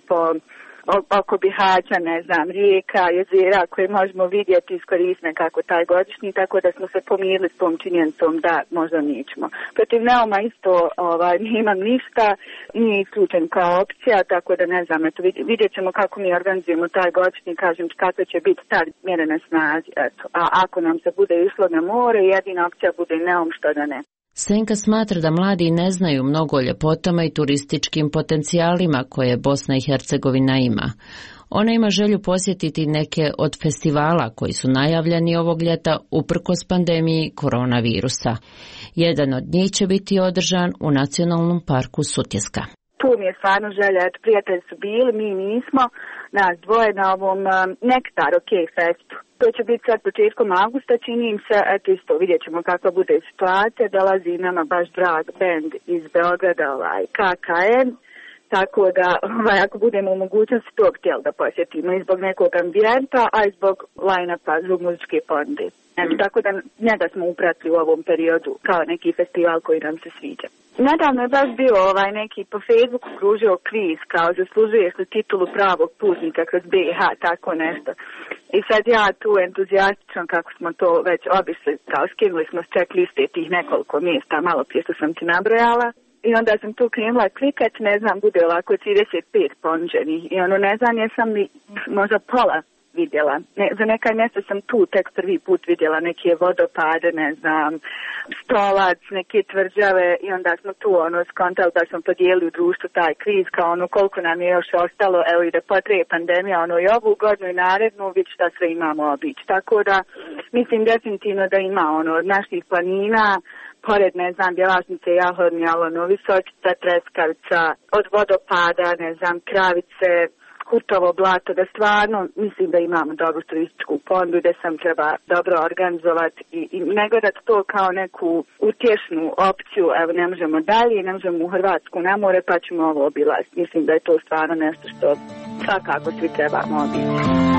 oko Bihaća, rijeka, jezera koje možemo vidjeti, iskoristiti nekako taj godišnji, tako da smo se pomirili s tom činjenicom da možda nećemo. Protiv Neuma isto nemam ništa, nije isključen kao opcija, tako da vidjet ćemo kako mi organizujemo taj godišnji, kažem kako će biti tad mjere na snazi. A ako nam se bude išlo na more, jedina opcija bude Neum, što da ne. Senka smatra da mladi ne znaju mnogo o ljepotama i turističkim potencijalima koje Bosna i Hercegovina ima. Ona ima želju posjetiti neke od festivala koji su najavljeni ovog ljeta uprkos pandemiji koronavirusa. Jedan od njih će biti održan u Nacionalnom parku Sutjeska. Tu mi je stvarno želja, prijatelji su bili, mi nismo, nas dvoje na ovom Nektar OK Festu. To će biti sad početkom augusta, čini im se, isto vidjet ćemo kakva bude situacija, dolazi nama baš drag band iz Beograda, KKN, tako da ako budemo u mogućnosti to htjeli da posjetimo i zbog nekog ambijenta, a i zbog line-upa zbog muzičke ponude. Tako da njega smo upratili u ovom periodu kao neki festival koji nam se sviđa. Nedavno je baš bio neki po Facebooku kružio kviz kao zaslužuješ li titulu pravog putnika kroz BiH, tako nešto. I sad ja tu entuzijastično kako smo to već obišli, kao skinuli smo s checkliste tih nekoliko mjesta, malo prije što sam ti nabrojala. I onda sam tu krenula klikat, bude ovako 35 ponuđenih. I ne znam jesam li možda pola vidjela. Za neka mjesta sam tu tek prvi put vidjela neke vodopade, stolac, neke tvrđave i onda smo tu skontali da smo podijelili u društvu taj kviz kao koliko nam je još ostalo, evo i da potraje pandemija, i ovu godinu i narednu, vidi šta sve imamo obići. Tako da mislim definitivno da ima od naših planina, pored, Bjelašnice, Jahorni, Visočica, Treskavica, od vodopada, Kravice, Kurtovo blato, da stvarno mislim da imamo dobru turističku ponudu, da sam treba dobro organizovati i ne gledati to kao neku utješnu opciju, evo ne možemo dalje, ne možemo u Hrvatsku na more, pa ćemo ovo obilaziti. Mislim da je to stvarno nešto što svakako svi trebamo obići.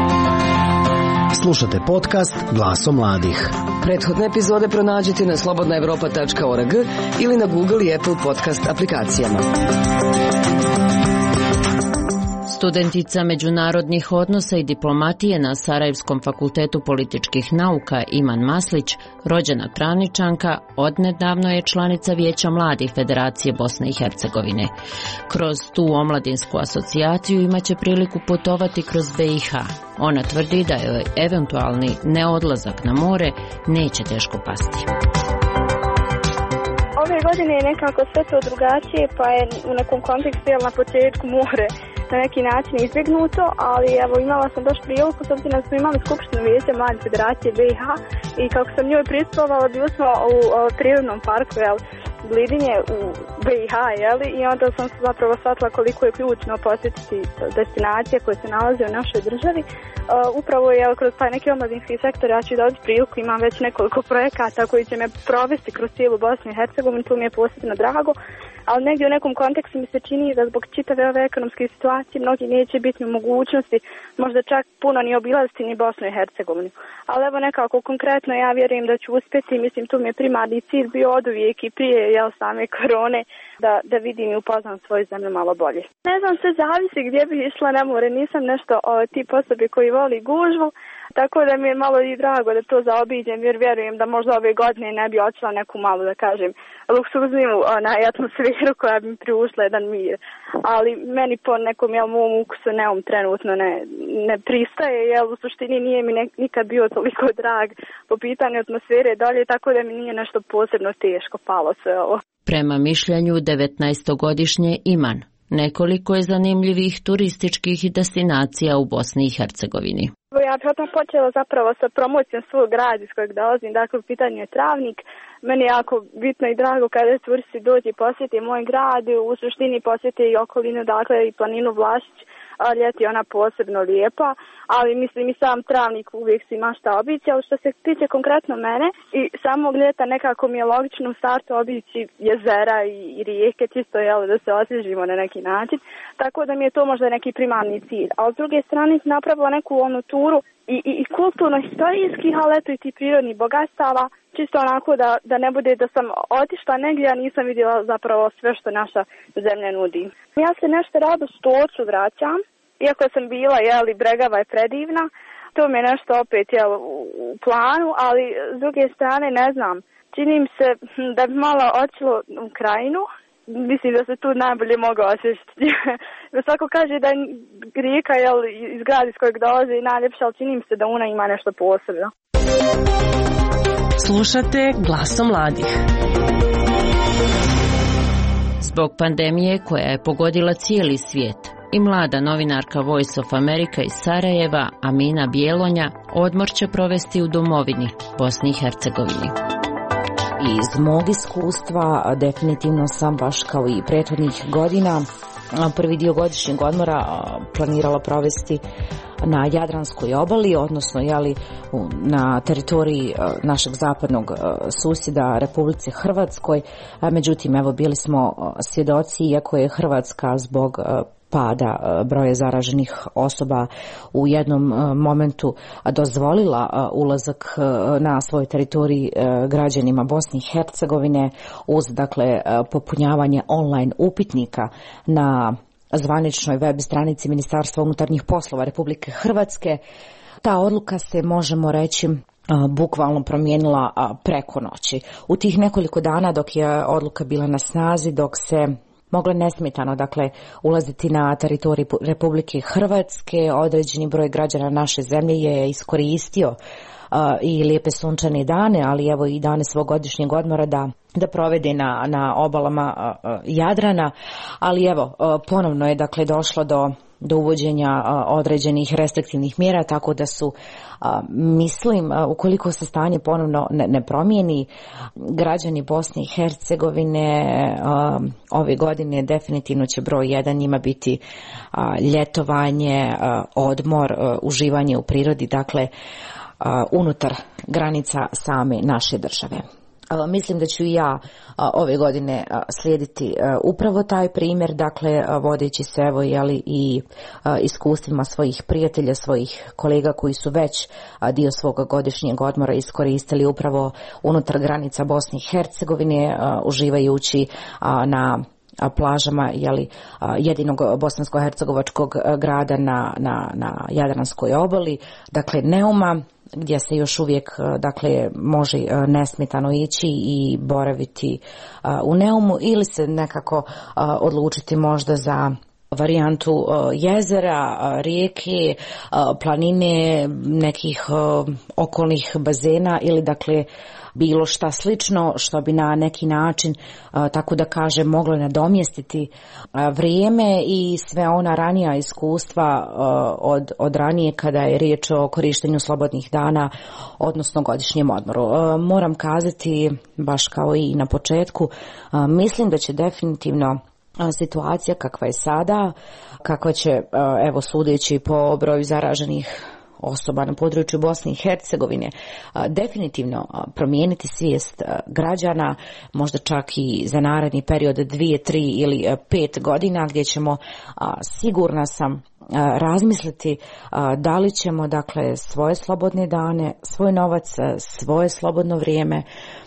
Slušate podcast Glaso mladih. Prethodne epizode pronađite na slobodnaevropa.org ili na Google i Apple podcast aplikacijama. Studentica međunarodnih odnosa i diplomatije na Sarajevskom fakultetu političkih nauka Iman Maslić, rođena Travničanka, odnedavno je članica Vijeća mladih Federacije Bosne i Hercegovine. Kroz tu omladinsku asocijaciju imaće priliku putovati kroz BiH. Ona tvrdi da joj eventualni neodlazak na more neće teško pasti. Ove godine je nekako sve to drugačije, pa je u nekom kontekstu na početku more na neki način izbjegnuto, ali evo imala sam baš priliku, s obzirom da smo imali skupštinu Vijeća mladih Federacije BiH i kako sam njoj pristupala, bili smo u prirodnom parku, Blidinje u BiH, i onda sam zapravo shvatila koliko je ključno posjetiti destinacije koje se nalaze u našoj državi. Upravo je kroz taj neki omladinski sektor, ja ću dobiti priliku, imam već nekoliko projekata koji će me provesti kroz cijelu Bosnu i Hercegovinu, tu mi je posebno drago, ali negdje u nekom kontekstu mi se čini da zbog čitave ove ekonomske situacije mnogi neće biti u mogućnosti možda čak puno ni obilaziti ni Bosnu i Hercegovinu. Ali evo nekako konkretno ja vjerujem da ću uspjeti, mislim tu mi je primarni cilj bio oduvijek i prije same korone da vidim i upoznam svoju zemlju malo bolje. Ne znam, sve zavisi gdje bih išla na more, nisam nešto tip osobe koji voli gužvu, tako da mi je malo i drago da to zaobiđem jer vjerujem da možda ove godine ne bi otišla neku malu, da kažem, luksuzniju atmosferu koja bi mi priušla jedan mir. Ali meni po nekom mom ukusu Neum trenutno ne pristaje, u suštini nije mi nikad bio toliko drag po pitanju atmosfere dalje, tako da mi nije nešto posebno teško palo sve ovo. Prema mišljenju 19-godišnje Iman, nekoliko je zanimljivih turističkih destinacija u Bosni i Hercegovini. Ja bih odmah počela zapravo sa promocijom svog grada iz kojeg dolazim, dakle u pitanju je Travnik. Meni je jako bitno i drago kada turisti dođe i posjeti moj grad, u suštini posjeti i okolinu, dakle i planinu Vlašić, a ljeti je ona posebno lijepa, ali mislim i sam travnik uvijek si ima šta obići, ali što se tiče konkretno mene i samog ljeta nekako mi je logično u startu obići jezera i rijeke, čisto da se osvježimo na neki način, tako da mi je to možda neki primarni cilj, a s druge strane napravila neku onu turu i kulturno-historijskih, ali eto i ti prirodnih bogatstava, čisto onako da ne bude da sam otišla negdje, a nisam vidjela zapravo sve što naša zemlja nudi. Ja se nešto rado Stocu vraćam, iako sam bila, Bregava je predivna, to mi je nešto opet u planu, ali s druge strane ne znam, čini mi se da bi malo otišlo u Krajinu. Mislim da se tu najbolje mogu osjećati. Svako kaže da je rijeka iz grada iz kojeg dolaze i najljepša, ali čini mi se da ona ima nešto posebno. Slušate Glasom mladih. Zbog pandemije koja je pogodila cijeli svijet, i mlada novinarka Voice of America iz Sarajeva, Amina Bjelonja, odmor će provesti u domovini, Bosni i Hercegovini. Iz mog iskustva definitivno sam baš kao i prethodnih godina prvi dio godišnjeg odmora planirala provesti na Jadranskoj obali, odnosno na teritoriji našeg zapadnog susjeda Republici Hrvatskoj. Međutim, bili smo svjedoci, iako je Hrvatska zbog pada broja zaraženih osoba u jednom momentu dozvolila ulazak na svojoj teritoriji građanima Bosne i Hercegovine uz popunjavanje online upitnika na zvaničnoj web stranici Ministarstva unutarnjih poslova Republike Hrvatske. Ta odluka se, možemo reći, bukvalno promijenila preko noći. U tih nekoliko dana dok je odluka bila na snazi, dok se mogla nesmetano ulaziti na teritorij Republike Hrvatske, određeni broj građana naše zemlje je iskoristio i lijepe sunčane dane, ali i dane svog godišnjeg odmora da provede na obalama Jadrana, ali ponovno je došlo do uvođenja određenih restriktivnih mjera, tako da su, mislim, ukoliko se stanje ponovno ne promijeni, građani Bosne i Hercegovine ove godine definitivno će broj 1 njima biti ljetovanje, odmor, uživanje u prirodi, unutar granica same naše države. Mislim da ću i ja ove godine slijediti upravo taj primjer, vodeći se i iskustvima svojih prijatelja, svojih kolega koji su već dio svoga godišnjeg odmora iskoristili upravo unutar granica Bosne i Hercegovine, uživajući na plažama jedinog bosansko-hercegovačkog grada na Jadranskoj obali, Neuma, gdje se još uvijek može nesmetano ići i boraviti u Neumu, ili se nekako odlučiti možda za varijantu jezera, rijeke, planine, nekih okolnih bazena ili bilo šta slično što bi na neki način, tako da kažem, moglo nadomjestiti vrijeme i sve ona ranija iskustva od ranije kada je riječ o korištenju slobodnih dana, odnosno godišnjem odmoru. Moram kazati, baš kao i na početku, mislim da će definitivno situacija kakva je sada, kakva će, sudeći po broju zaraženih osoba na području Bosne i Hercegovine, definitivno promijeniti svijest građana, možda čak i za naredni period 2, 3 ili 5 godina, gdje ćemo, sigurna sam, razmisliti da li ćemo svoje slobodne dane, svoj novac, svoje slobodno vrijeme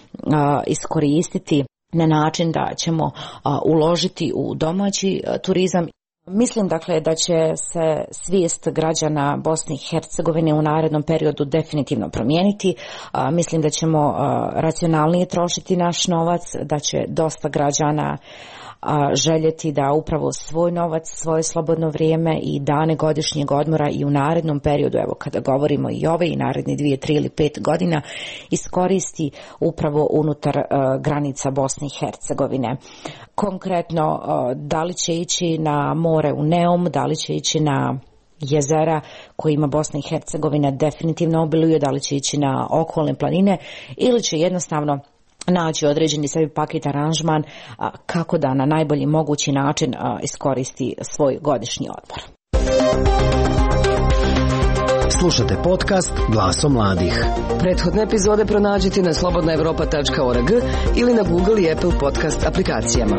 iskoristiti na način da ćemo uložiti u domaći turizam. Mislim da će se svijest građana Bosne i Hercegovine u narednom periodu definitivno promijeniti. Mislim da ćemo racionalnije trošiti naš novac, da će dosta građana željeti da upravo svoj novac, svoje slobodno vrijeme i dane godišnjeg odmora i u narednom periodu, kada govorimo i ove i naredne 2, 3 ili 5 godina, iskoristi upravo unutar granica Bosne i Hercegovine. Konkretno, da li će ići na more u Neum, da li će ići na jezera kojima Bosna i Hercegovina definitivno obiluje, da li će ići na okolne planine ili će jednostavno naći određeni sebi paket aranžman kako da na najbolji mogući način iskoristi svoj godišnji odmor. Slušate podcast Glasom mladih. Prethodne epizode pronađite na slobodnaevropa.org ili na Google i Apple podcast aplikacijama.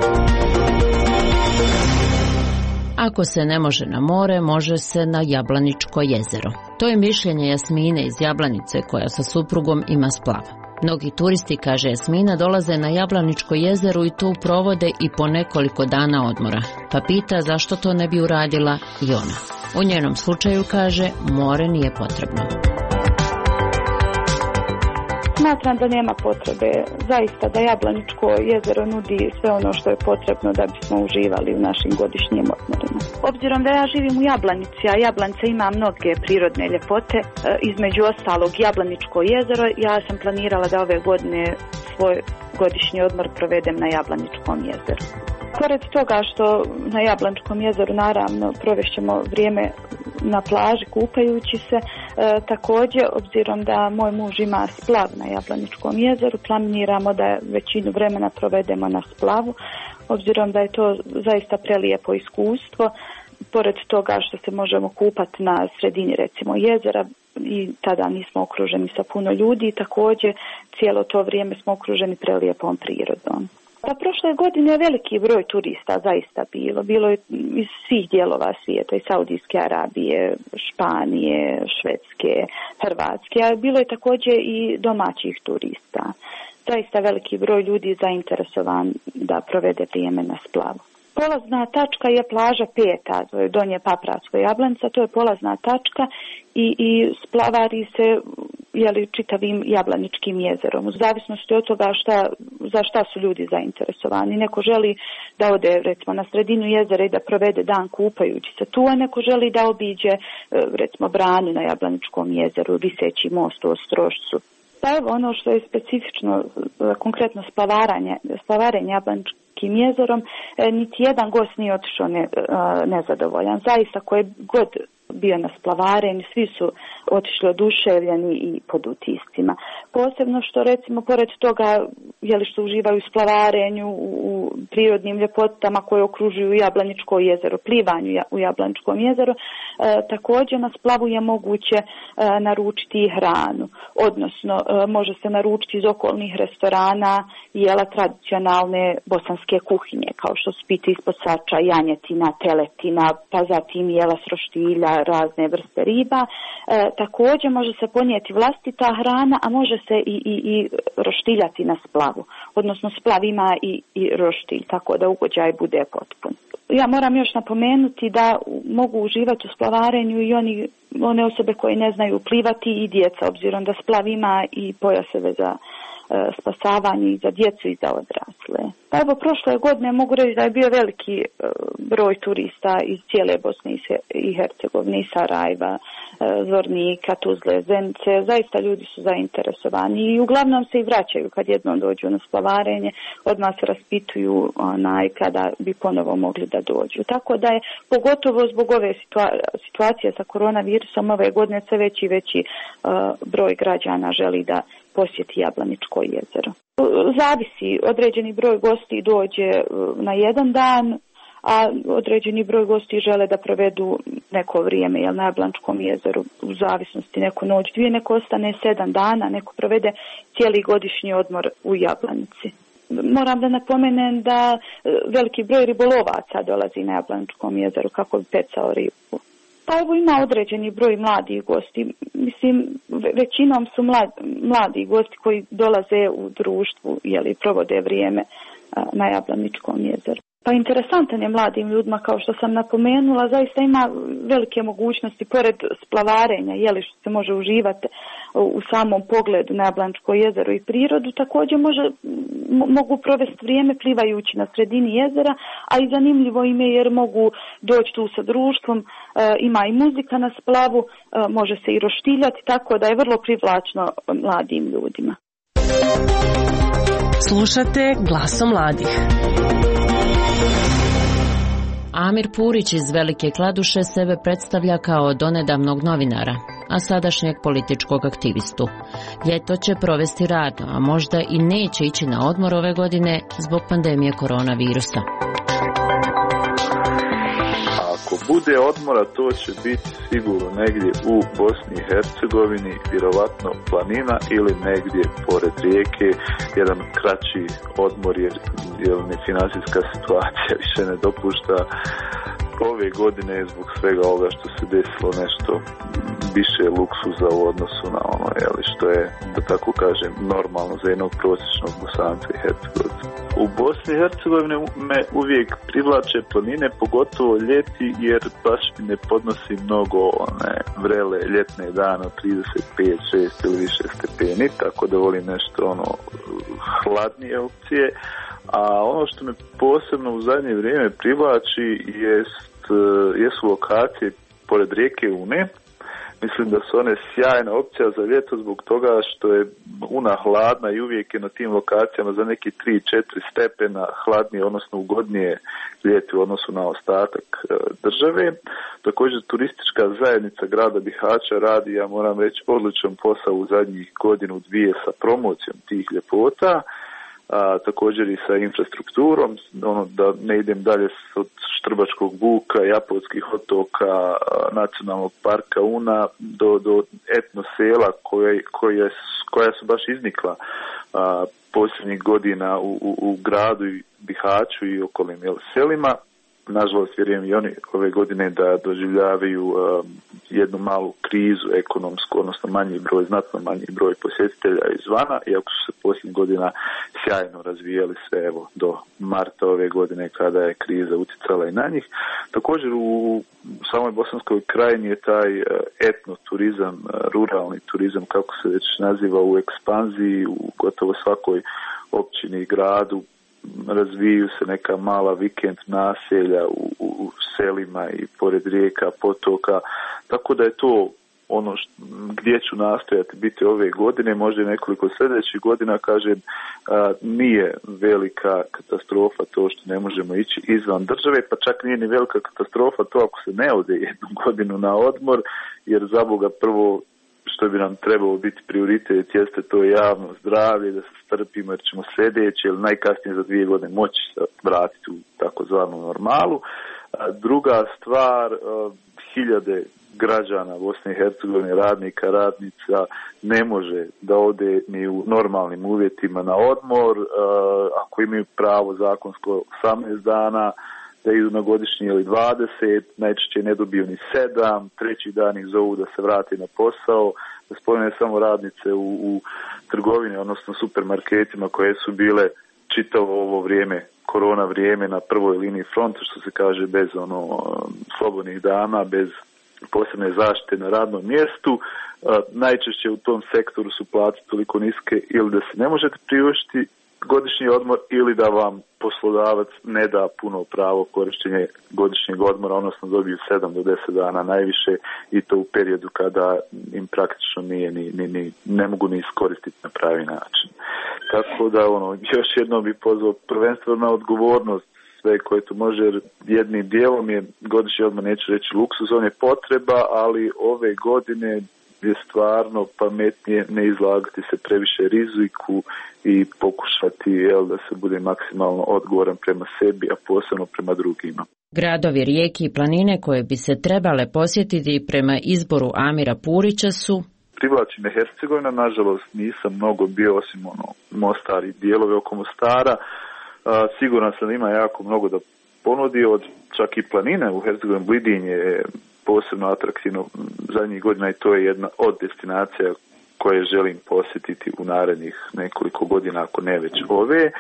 Ako se ne može na more, može se na Jablaničko jezero. To je mišljenje Jasmine iz Jablanice koja sa suprugom ima splav. Mnogi turisti, kaže Jasmina, dolaze na Jablaničko jezero i tu provode i po nekoliko dana odmora. Pa pita zašto to ne bi uradila i ona. U njenom slučaju, kaže, more nije potrebno. Smatram da nema potrebe, zaista da Jablaničko jezero nudi sve ono što je potrebno da bismo uživali u našim godišnjim odmorima. Obzirom da ja živim u Jablanici, a Jablanica ima mnoge prirodne ljepote, između ostalog Jablaničko jezero, ja sam planirala da ove godine svoj godišnji odmor provedem na Jablaničkom jezeru. Pored toga što na Jablaničkom jezeru naravno provešćemo vrijeme na plaži kupajući se, također obzirom da moj muž ima splav na Jablaničkom jezeru, planiramo da većinu vremena provedemo na splavu, obzirom da je to zaista prelijepo iskustvo. Pored toga što se možemo kupati na sredini recimo jezera i tada nismo okruženi sa puno ljudi, također cijelo to vrijeme smo okruženi prelijepom prirodom. Pa prošle godine je veliki broj turista zaista bilo je iz svih dijelova svijeta, iz Saudijske Arabije, Španije, Švedske, Hrvatske, a bilo je također i domaćih turista. Zaista veliki broj ljudi zainteresovan da provede vrijeme na splavu. Polazna tačka je plaža 5, to je Donje Papratsko Jablanica, to je polazna tačka i splavari se čitavim Jablaničkim jezerom. U zavisnosti od toga za šta su ljudi zainteresovani. Neko želi da ode recimo na sredinu jezera i da provede dan kupajući se tu, a neko želi da obiđe recimo branu na Jablaničkom jezeru, viseći most u Ostrošcu. Pa evo ono što je specifično, konkretno splavarenje Jablaničkim jezerom, niti jedan gost nije otišao nezadovoljan. Zaista koje god bio na splavarenju, svi su otišli oduševljeni i pod utiscima. Posebno što recimo pored toga što uživaju u splavarenju, u prirodnim ljepotama koje okružuju Jablaničko jezero, plivanju u Jablaničkom jezeru, također na splavu je moguće naručiti i hranu, odnosno može se naručiti iz okolnih restorana jela tradicionalne bosanske kuhinje, kao što su piti ispod sača, janjetina, teletina, pa zatim jela s roštilja, razne vrste riba. Također može se ponijeti vlastita hrana, a može se i roštiljati na splavu. Odnosno splav ima i roštilj, tako da ugođaj bude potpun. Ja moram još napomenuti da mogu uživati u splavarenju i one osobe koje ne znaju plivati i djeca, obzirom da splav ima i pojaseve za spasavanje i za djecu i za odrasle. Pa evo, prošle godine mogu reći da je bio veliki broj turista iz cijele Bosne i Hercegovine, i Sarajeva, Zvornika, Tuzle, Zenice. Zaista ljudi su zainteresovani i uglavnom se i vraćaju kad jednom dođu na splavarenje, odmah se raspituju kada bi ponovo mogli da dođu. Tako da je pogotovo zbog ove situacije sa koronavirusom ove godine sve veći i veći broj građana želi da posjeti Jablaničko jezero. Zavisi, određeni broj gosti dođe na jedan dan, a određeni broj gosti žele da provedu neko vrijeme na Jablaničkom jezeru, u zavisnosti neko noć, 2, neko ostane 7 dana, neko provede cijeli godišnji odmor u Jablanici. Moram da napomenem da veliki broj ribolovaca dolazi na Jablaničkom jezeru kako bi pecao ribu. Pa evo ima određeni broj mladih gosti. Mislim, većinom su mladi gosti koji dolaze u društvu, provode vrijeme na Jablaničkom jezeru. Pa interesantan je mladim ljudima, kao što sam napomenula, zaista ima velike mogućnosti pored splavarenja, što se može uživati u samom pogledu na Jablaničko jezero i prirodu, također mogu provesti vrijeme plivajući na sredini jezera, a i zanimljivo im je jer mogu doći tu sa društvom, ima i muzika na splavu, može se i roštiljati, tako da je vrlo privlačno mladim ljudima. Slušate Glasom mladih. Amir Purić iz Velike Kladuše sebe predstavlja kao donedavnog novinara, a sadašnjeg političkog aktivistu. Ljeto će provesti radno, a možda i neće ići na odmor ove godine zbog pandemije koronavirusa. ako bude odmora, to će biti sigurno negdje u Bosni i Hercegovini, vjerovatno planina ili negdje pored rijeke, jedan kraći odmor jer ni financijska situacija više ne dopušta. Ove godine zbog svega ovoga što se desilo nešto više luksuza u odnosu na ono, što je, da tako kažem, normalno za jednog prosječnog Bosanca i Hercegovca. U Bosni i Hercegovini me uvijek privlače planine, pogotovo ljeti, jer baš mi ne podnosi mnogo one vrele ljetne dane od 35, 6 ili više stepeni, tako da volim nešto hladnije opcije. A ono što me posebno u zadnje vrijeme privlači jesu lokacije pored rijeke Une. Mislim da su one sjajna opcija za ljeto zbog toga što je Una hladna i uvijek je na tim lokacijama za neki 3-4 stepena hladnije, odnosno ugodnije ljeti u odnosu na ostatak države. Također turistička zajednica grada Bihaća radi, ja moram reći, odličan posao u zadnjih godinu, dvije sa promocijom tih ljepota. Također i sa infrastrukturom, da ne idem dalje od Štrbačkog buka, Japonskih otoka, nacionalnog parka Una do etno sela koja su baš iznikla posljednjih godina u gradu i Bihaću i okolnim selima. Nažalost, vjerujem i oni ove godine da doživljavaju jednu malu krizu ekonomsku, odnosno znatno manji broj posjetitelja izvana, iako su se posljednjih godina sjajno razvijali sve do marta ove godine kada je kriza utjecala i na njih. Također u samoj Bosanskoj krajini je taj etnoturizam, ruralni turizam, kako se već naziva, u ekspanziji, u gotovo svakoj općini i gradu. Razviju se neka mala vikend naselja u selima i pored rijeka, potoka, tako da je to ono gdje ću nastojati biti ove godine, možda i nekoliko sljedećih godina, kažem, nije velika katastrofa to što ne možemo ići izvan države, pa čak nije ni velika katastrofa to ako se ne ode jednu godinu na odmor, jer za Boga prvo što bi nam trebalo biti prioritet jeste to javno zdravlje, da se strpimo jer ćemo sljedeće ili najkasnije za 2 godine moći se vratiti u takozvanu normalu. Druga stvar, hiljade građana Bosne i Hercegovine, radnika, radnica ne može da ode ni u normalnim uvjetima na odmor, ako imaju pravo zakonsko 18 dana, da idu na godišnji ili 20, najčešće ne dobiju ni 7, treći dan ih zovu da se vrati na posao, da spomene samo radnice u trgovini, odnosno supermarketima koje su bile čitavo ovo vrijeme, korona vrijeme, na prvoj liniji fronta, što se kaže, bez slobodnih dana, bez posebne zaštite na radnom mjestu. Najčešće u tom sektoru su plate toliko niske ili da se ne možete priuštiti godišnji odmor ili da vam poslodavac ne da puno pravo korištenje godišnjeg odmora, odnosno dobiju 7 do 10 dana najviše, i to u periodu kada im praktično nije ne mogu ni iskoristiti na pravi način. Tako da još jednom bih pozvao prvenstveno na odgovornost sve koje to može, jer jednim dijelom je godišnji odmor, neću reći luksuz, on je potreba, ali ove godine je stvarno pametnije ne izlagati se previše riziku i pokušati da se bude maksimalno odgovoran prema sebi, a posebno prema drugima. Gradovi, rijeke i planine koje bi se trebale posjetiti prema izboru Amira Purića su... Privlači me Hercegovina, nažalost nisam mnogo bio, osim Mostar i dijelove oko Mostara. Siguran sam da ima jako mnogo da ponudi, od čak i planine u Hercegovini. Blidinje je posebno atraktivno zadnjih godina i to je jedna od destinacija koje želim posjetiti u narednih nekoliko godina, ako ne već ove.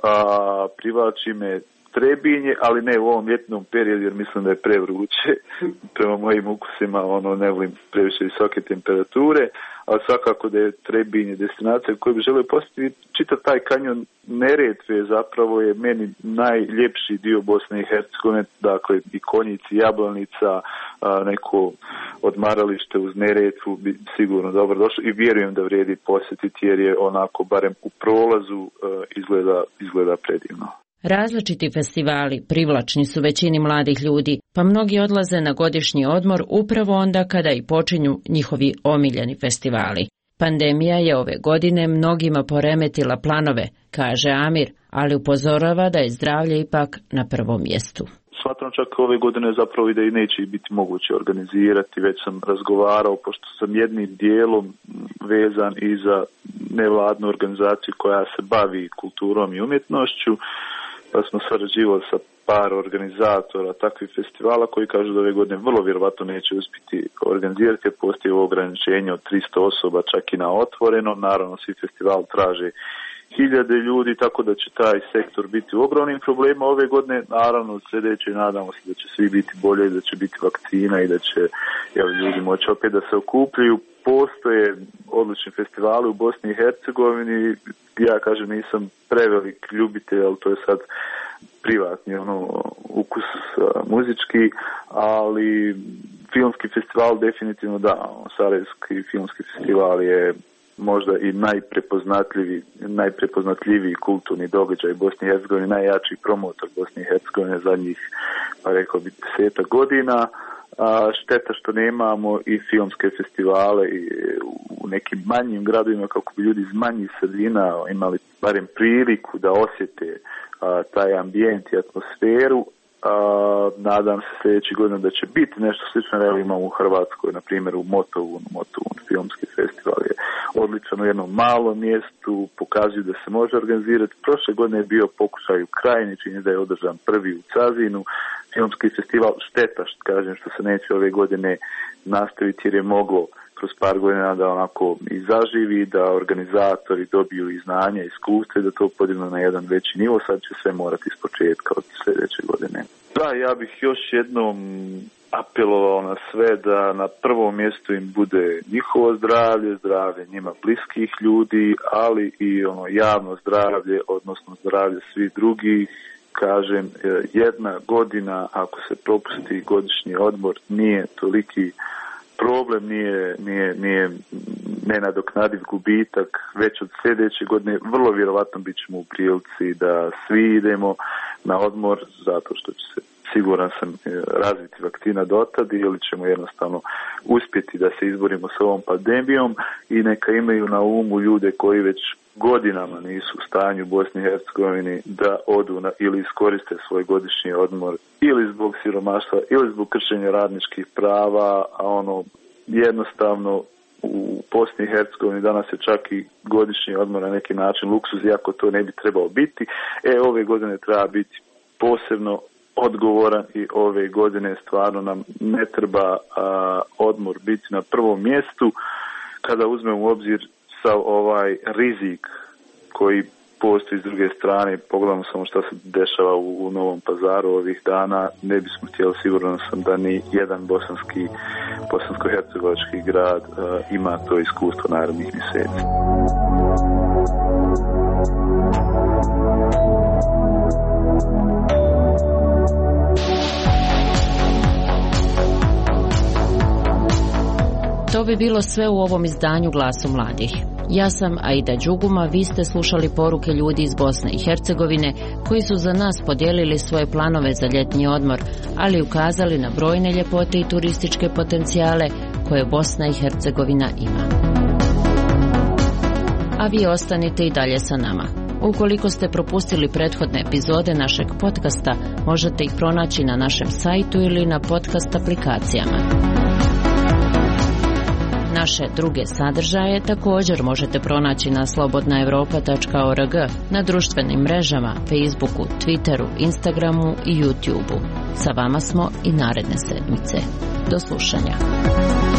Privlači me Trebinje, ali ne u ovom ljetnom periodu jer mislim da je prevruće prema mojim ukusima, ne volim previše visoke temperature, ali svakako da je Trebinje destinacija koju bi želio posjetiti. Čitav taj kanjon Neretve zapravo je meni najljepši dio Bosne i Hercegovine, dakle i Konjici, Jablanica, neko odmaralište uz Neretvu bi sigurno dobro došlo i vjerujem da vrijedi posjetiti jer je onako barem u prolazu izgleda predivno. Različiti festivali privlačni su većini mladih ljudi, pa mnogi odlaze na godišnji odmor upravo onda kada i počinju njihovi omiljeni festivali. Pandemija je ove godine mnogima poremetila planove, kaže Amir, ali upozorava da je zdravlje ipak na prvom mjestu. smatram čak ove godine zapravo i da i neće biti moguće organizirati. Već sam razgovarao, pošto sam jednim dijelom vezan i za nevladnu organizaciju koja se bavi kulturom i umjetnošću, pa smo sarađivali sa par organizatora takvih festivala koji kažu da ove godine vrlo vjerovatno neće uspjeti organizirati, jer postoji ograničenje od 300 osoba čak i na otvoreno. Naravno, svi festivali traže 1000 ljudi, tako da će taj sektor biti u ogromnim problemima ove godine. Naravno, sljedeće nadamo se da će svi biti bolje, da će biti vakcina i da će ljudi moći opet da se okupljaju. Postoje odlični festivali u Bosni i Hercegovini. Ja kažem, nisam prevelik ljubitelj, ali to je sad privatni ukus muzički, ali filmski festival definitivno da. Sarajevski filmski festival je možda i najprepoznatljiviji kulturni događaj Bosne i Hercegovine, najjači promotor Bosne i Hercegovine zadnjih, pa rekao bi, 10 godina. Šteta što nemamo i filmske festivale u nekim manjim gradovima, kako bi ljudi iz manjih sredina imali barem priliku da osjete taj ambijent i atmosferu. Nadam se sljedeći godina da će biti nešto slično. Evo imamo u Hrvatskoj, na primjer u Motovun filmski festival je odličan u jednom malom mjestu, pokazuju da se može organizirati. Prošle godine je bio pokušaj u Krajini, čini da je održan prvi u Cazinu filmski festival. Šteta što se neće ove godine nastaviti, jer je moglo kroz par godina da onako i zaživi, da organizatori dobiju i znanja, iskustva i da to podignu na jedan veći nivo. Sad će sve morati iz početka od sljedeće godine. Da, ja bih još jednom apelovao na sve da na prvom mjestu im bude njihovo zdravlje njima bliskih ljudi, ali i javno zdravlje, odnosno zdravlje svih drugih. Kažem, jedna godina, ako se propusti godišnji odmor, nije toliki problem, nije nenadoknadiv gubitak. Već od sljedeće godine vrlo vjerovatno bit ćemo u prilici da svi idemo na odmor, zato što će se, siguran sam, razviti vakcina dotad, ili ćemo jednostavno uspjeti da se izborimo s ovom pandemijom. I neka imaju na umu ljude koji već godinama nisu u stanju u Bosni i Hercegovini da odu ili iskoriste svoj godišnji odmor, ili zbog siromaštva, ili zbog kršenja radničkih prava, a jednostavno u Bosni i Hercegovini danas je čak i godišnji odmor na neki način luksuz, iako to ne bi trebao biti. Ove godine treba biti posebno odgovoran i ove godine stvarno nam ne treba odmor biti na prvom mjestu. Kada uzmemo u obzir sav ovaj rizik koji postoji s druge strane, pogledamo samo što se dešava u Novom Pazaru ovih dana, ne bismo htjeli, sigurno sam, da ni jedan bosansko-hercegovački grad ima to iskustvo narednih mjeseci. To bi bilo sve u ovom izdanju Glasu mladih. Ja sam Aida Đuguma, vi ste slušali poruke ljudi iz Bosne i Hercegovine koji su za nas podijelili svoje planove za ljetni odmor, ali ukazali na brojne ljepote i turističke potencijale koje Bosna i Hercegovina ima. A vi ostanite i dalje sa nama. Ukoliko ste propustili prethodne epizode našeg podcasta, možete ih pronaći na našem sajtu ili na podcast aplikacijama. Naše druge sadržaje također možete pronaći na slobodnaevropa.org, na društvenim mrežama, Facebooku, Twitteru, Instagramu i YouTubeu. Sa vama smo i naredne sedmice. Do slušanja.